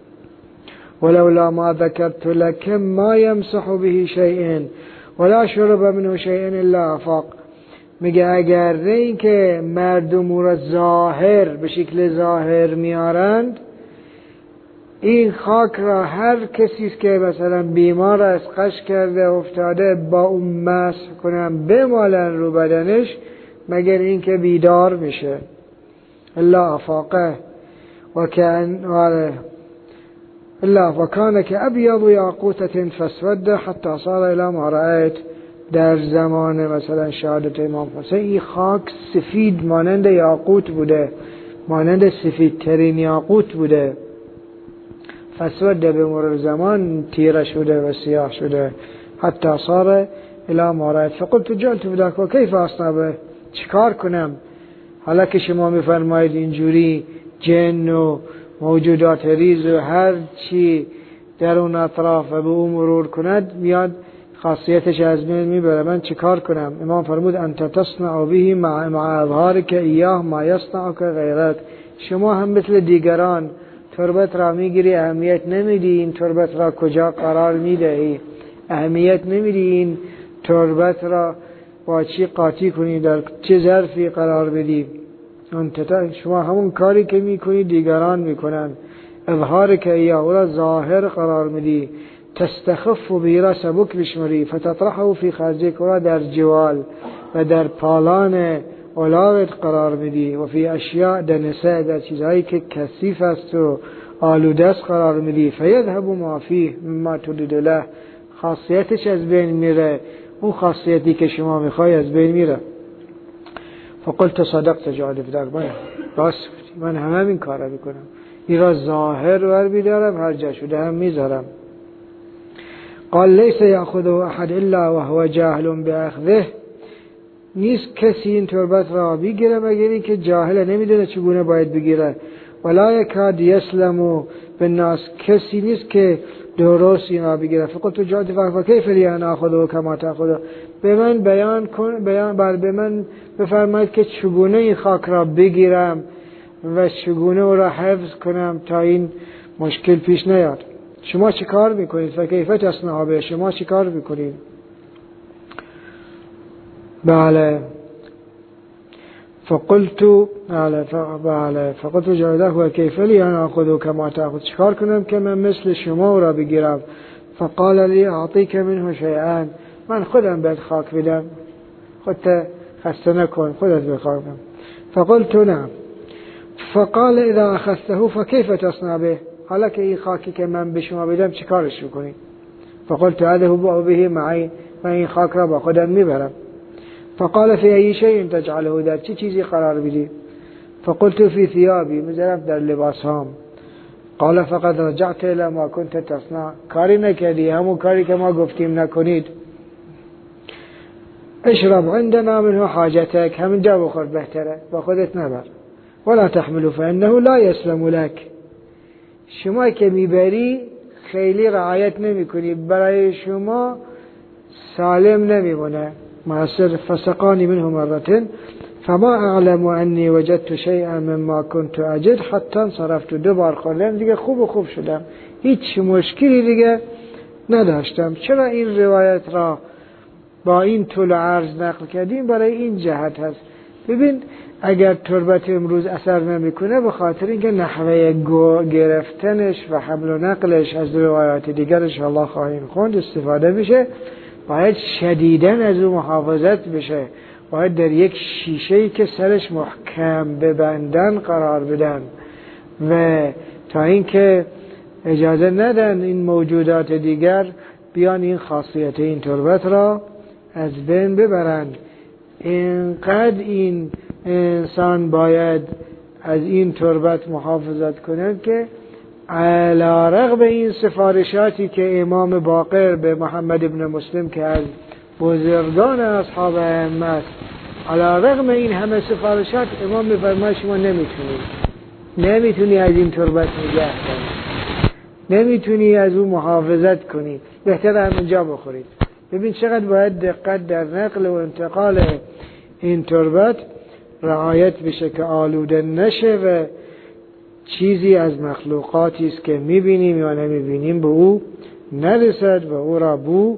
ولولا ما ذکرت لك ما يمسح به شیء ولا شرب منه شیء الا افاق. میگه اگر نه این که مردم را ظاهر به شکل ظاهر میارند، این خاک را هر کسی که مثلا بیمار است، قش کرده افتاده، با اون مسح کنن بمالن رو بدنش، مگر این که بیدار میشه. الا افاقه و کان الا وكان كأبيض ياقوتة فاسود حتى صار الى ما رأيت. در زمان مثلا شهادت امام حسین این خاک سفید مانند یاقوت بوده، مانند سفید ترین یاقوت بوده. فاسود به مرور زمان تیره شده و سیاه شده. حتی صار الى ما رأيت. فقلت جعلت بذاك وكيف اصنع به، چیکار کنم حالا که شما میفرمایید اینجوری جن و موجودات ریز و هر چی در اون اطراف به او مرور کند میاد خاصیتش از بین میبره، من چیکار کنم؟ امام فرمود انت تصنع به مع مع اظهارك ایاه ما یصنعک غیرک. شما هم مثل دیگران تربت را میگیری، اهمیت نمیدی این تربت را کجا قرار میدهی، اهمیت نمیدی این تربت را با چی قاطی کنی، در چه ظرفی قرار بدی. شما همون کاری که میکنی دیگران میکنن. اظهار که ایاه را ظاهر قرار میدی. تستخف به را سبک بشمری فتطرحه فی خرجک، را در جوال و در پالان اولاغت قرار میدی. و فی اشیاء دنسه، در چیزهایی که کثیف است و آلوده است قرار میدی. فیذهب ما فیه مما تريد له، خاصیتش از بین میره، اون خاصیتی که شما میخوای از بین میره. فقلت صدقت جادف در من راست گفتی، من همه این کارا میکنم، این را ظاهر ور بیدارم، هر جا شده هم میذارم. قال لیس یأخذه احد الا وهو جاهل باخذه، نیست کسی این تربت را بگیره مگر این که جاهل، نمیدونه چگونه باید بگیره. ولا یکاد یسلم بالناس، کسی نیست که درست این را بگیره. فقلت جادف فکیف لی ان آخذه کما تأخذه، به من بیان کن، بیان بر به من بفرمایید که چگونه این خاک را بگیرم و چگونه او را حفظ کنم تا این مشکل پیش نیاد. شما چی کار میکنید؟ فکیف تصنع به، شما چی کار میکنید؟ بله. فقلت بله بله فقلت جاده و کیف لی ان آخذه کما تأخذ، چی کار کنم که من مثل شما او را بگیرم؟ فقال لی اعطیک منه شیئا، من خودم بهت خاک بدم، خودت خسته نکن، خودت بخواهم. فقلت نعم. فقال اذا اخذته فكيف تصنع به، حالا که این خاکی که من به شما بدم چی کارش میکنی؟ فقلت اذهب به معي، من این خاک را با خودم میبرم. فقال في اي شيء تجعله، در چه چیزی قرار بدی؟ فقلت في ثيابي، میذارم در لباسام. قال فقد رجعت الى ما كنت تصنع، کاری نکردی، همون کاری که ما گفتیم نکنید. اشرب عندنا منه حاجتك، همین جا بخور بهتره، با خودت نبر. ولا تحمله فانه لا يسلم لك، شما که میبری خیلی رعایت نمی کنی، برای شما سالم نمیمونه. معصر فسقانی منه مرتين فما اعلم انی وجدت شیئا مما كنت اجد حتی انصرفت، دو بار خوردم دیگه خوب و خوب شدم، هیچ مشکلی دیگه نداشتم. چرا این روایت را با این طول و عرض نقل کردیم؟ برای این جهت هست. ببین اگر تربت امروز اثر نمیکنه به خاطر اینکه نحوه گرفتنش و حمل و نقلش از روایات دیگر انشاءالله خواهیم خوند استفاده میشه، باید شدیداً از اون محافظت بشه، باید در یک شیشه‌ای که سرش محکم ببندن قرار بدن و تا اینکه اجازه ندن این موجودات دیگر بیان این خاصیت این تربت را از بین ببرند. اینقدر این انسان باید از این تربت محافظت کنند که علی رغم این سفارشاتی که امام باقر به محمد ابن مسلم که از بزرگان اصحاب ائمه است، علی رغم این همه سفارشات امام می‌فرماید شما نمیتونید نمیتونی از این تربت نگه کنی، نمیتونی از اون محافظت کنی، بهتر همینجا بخورید. ببین چقدر باید دقت در نقل و انتقال این تربت رعایت بشه که آلوده نشه و چیزی از مخلوقاتی است که میبینیم یا نمیبینیم به او نرسد و او را بو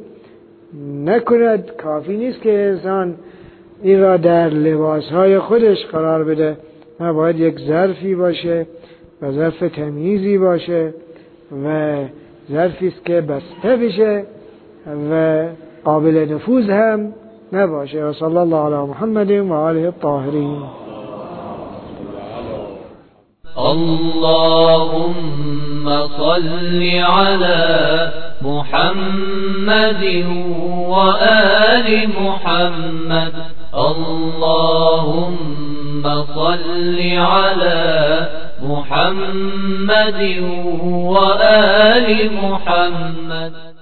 نکند. کافی نیست که انسان این را در لباسهای خودش قرار بده، نه، باید یک ظرفی باشه و ظرف تمیزی باشه و ظرفی است که بسته بشه و قابل نفوذ هم نباشه. و صلی الله علی محمد و آله الطاهرین. اللهم صل على محمد وآل محمد. اللهم صل على محمد وآل محمد.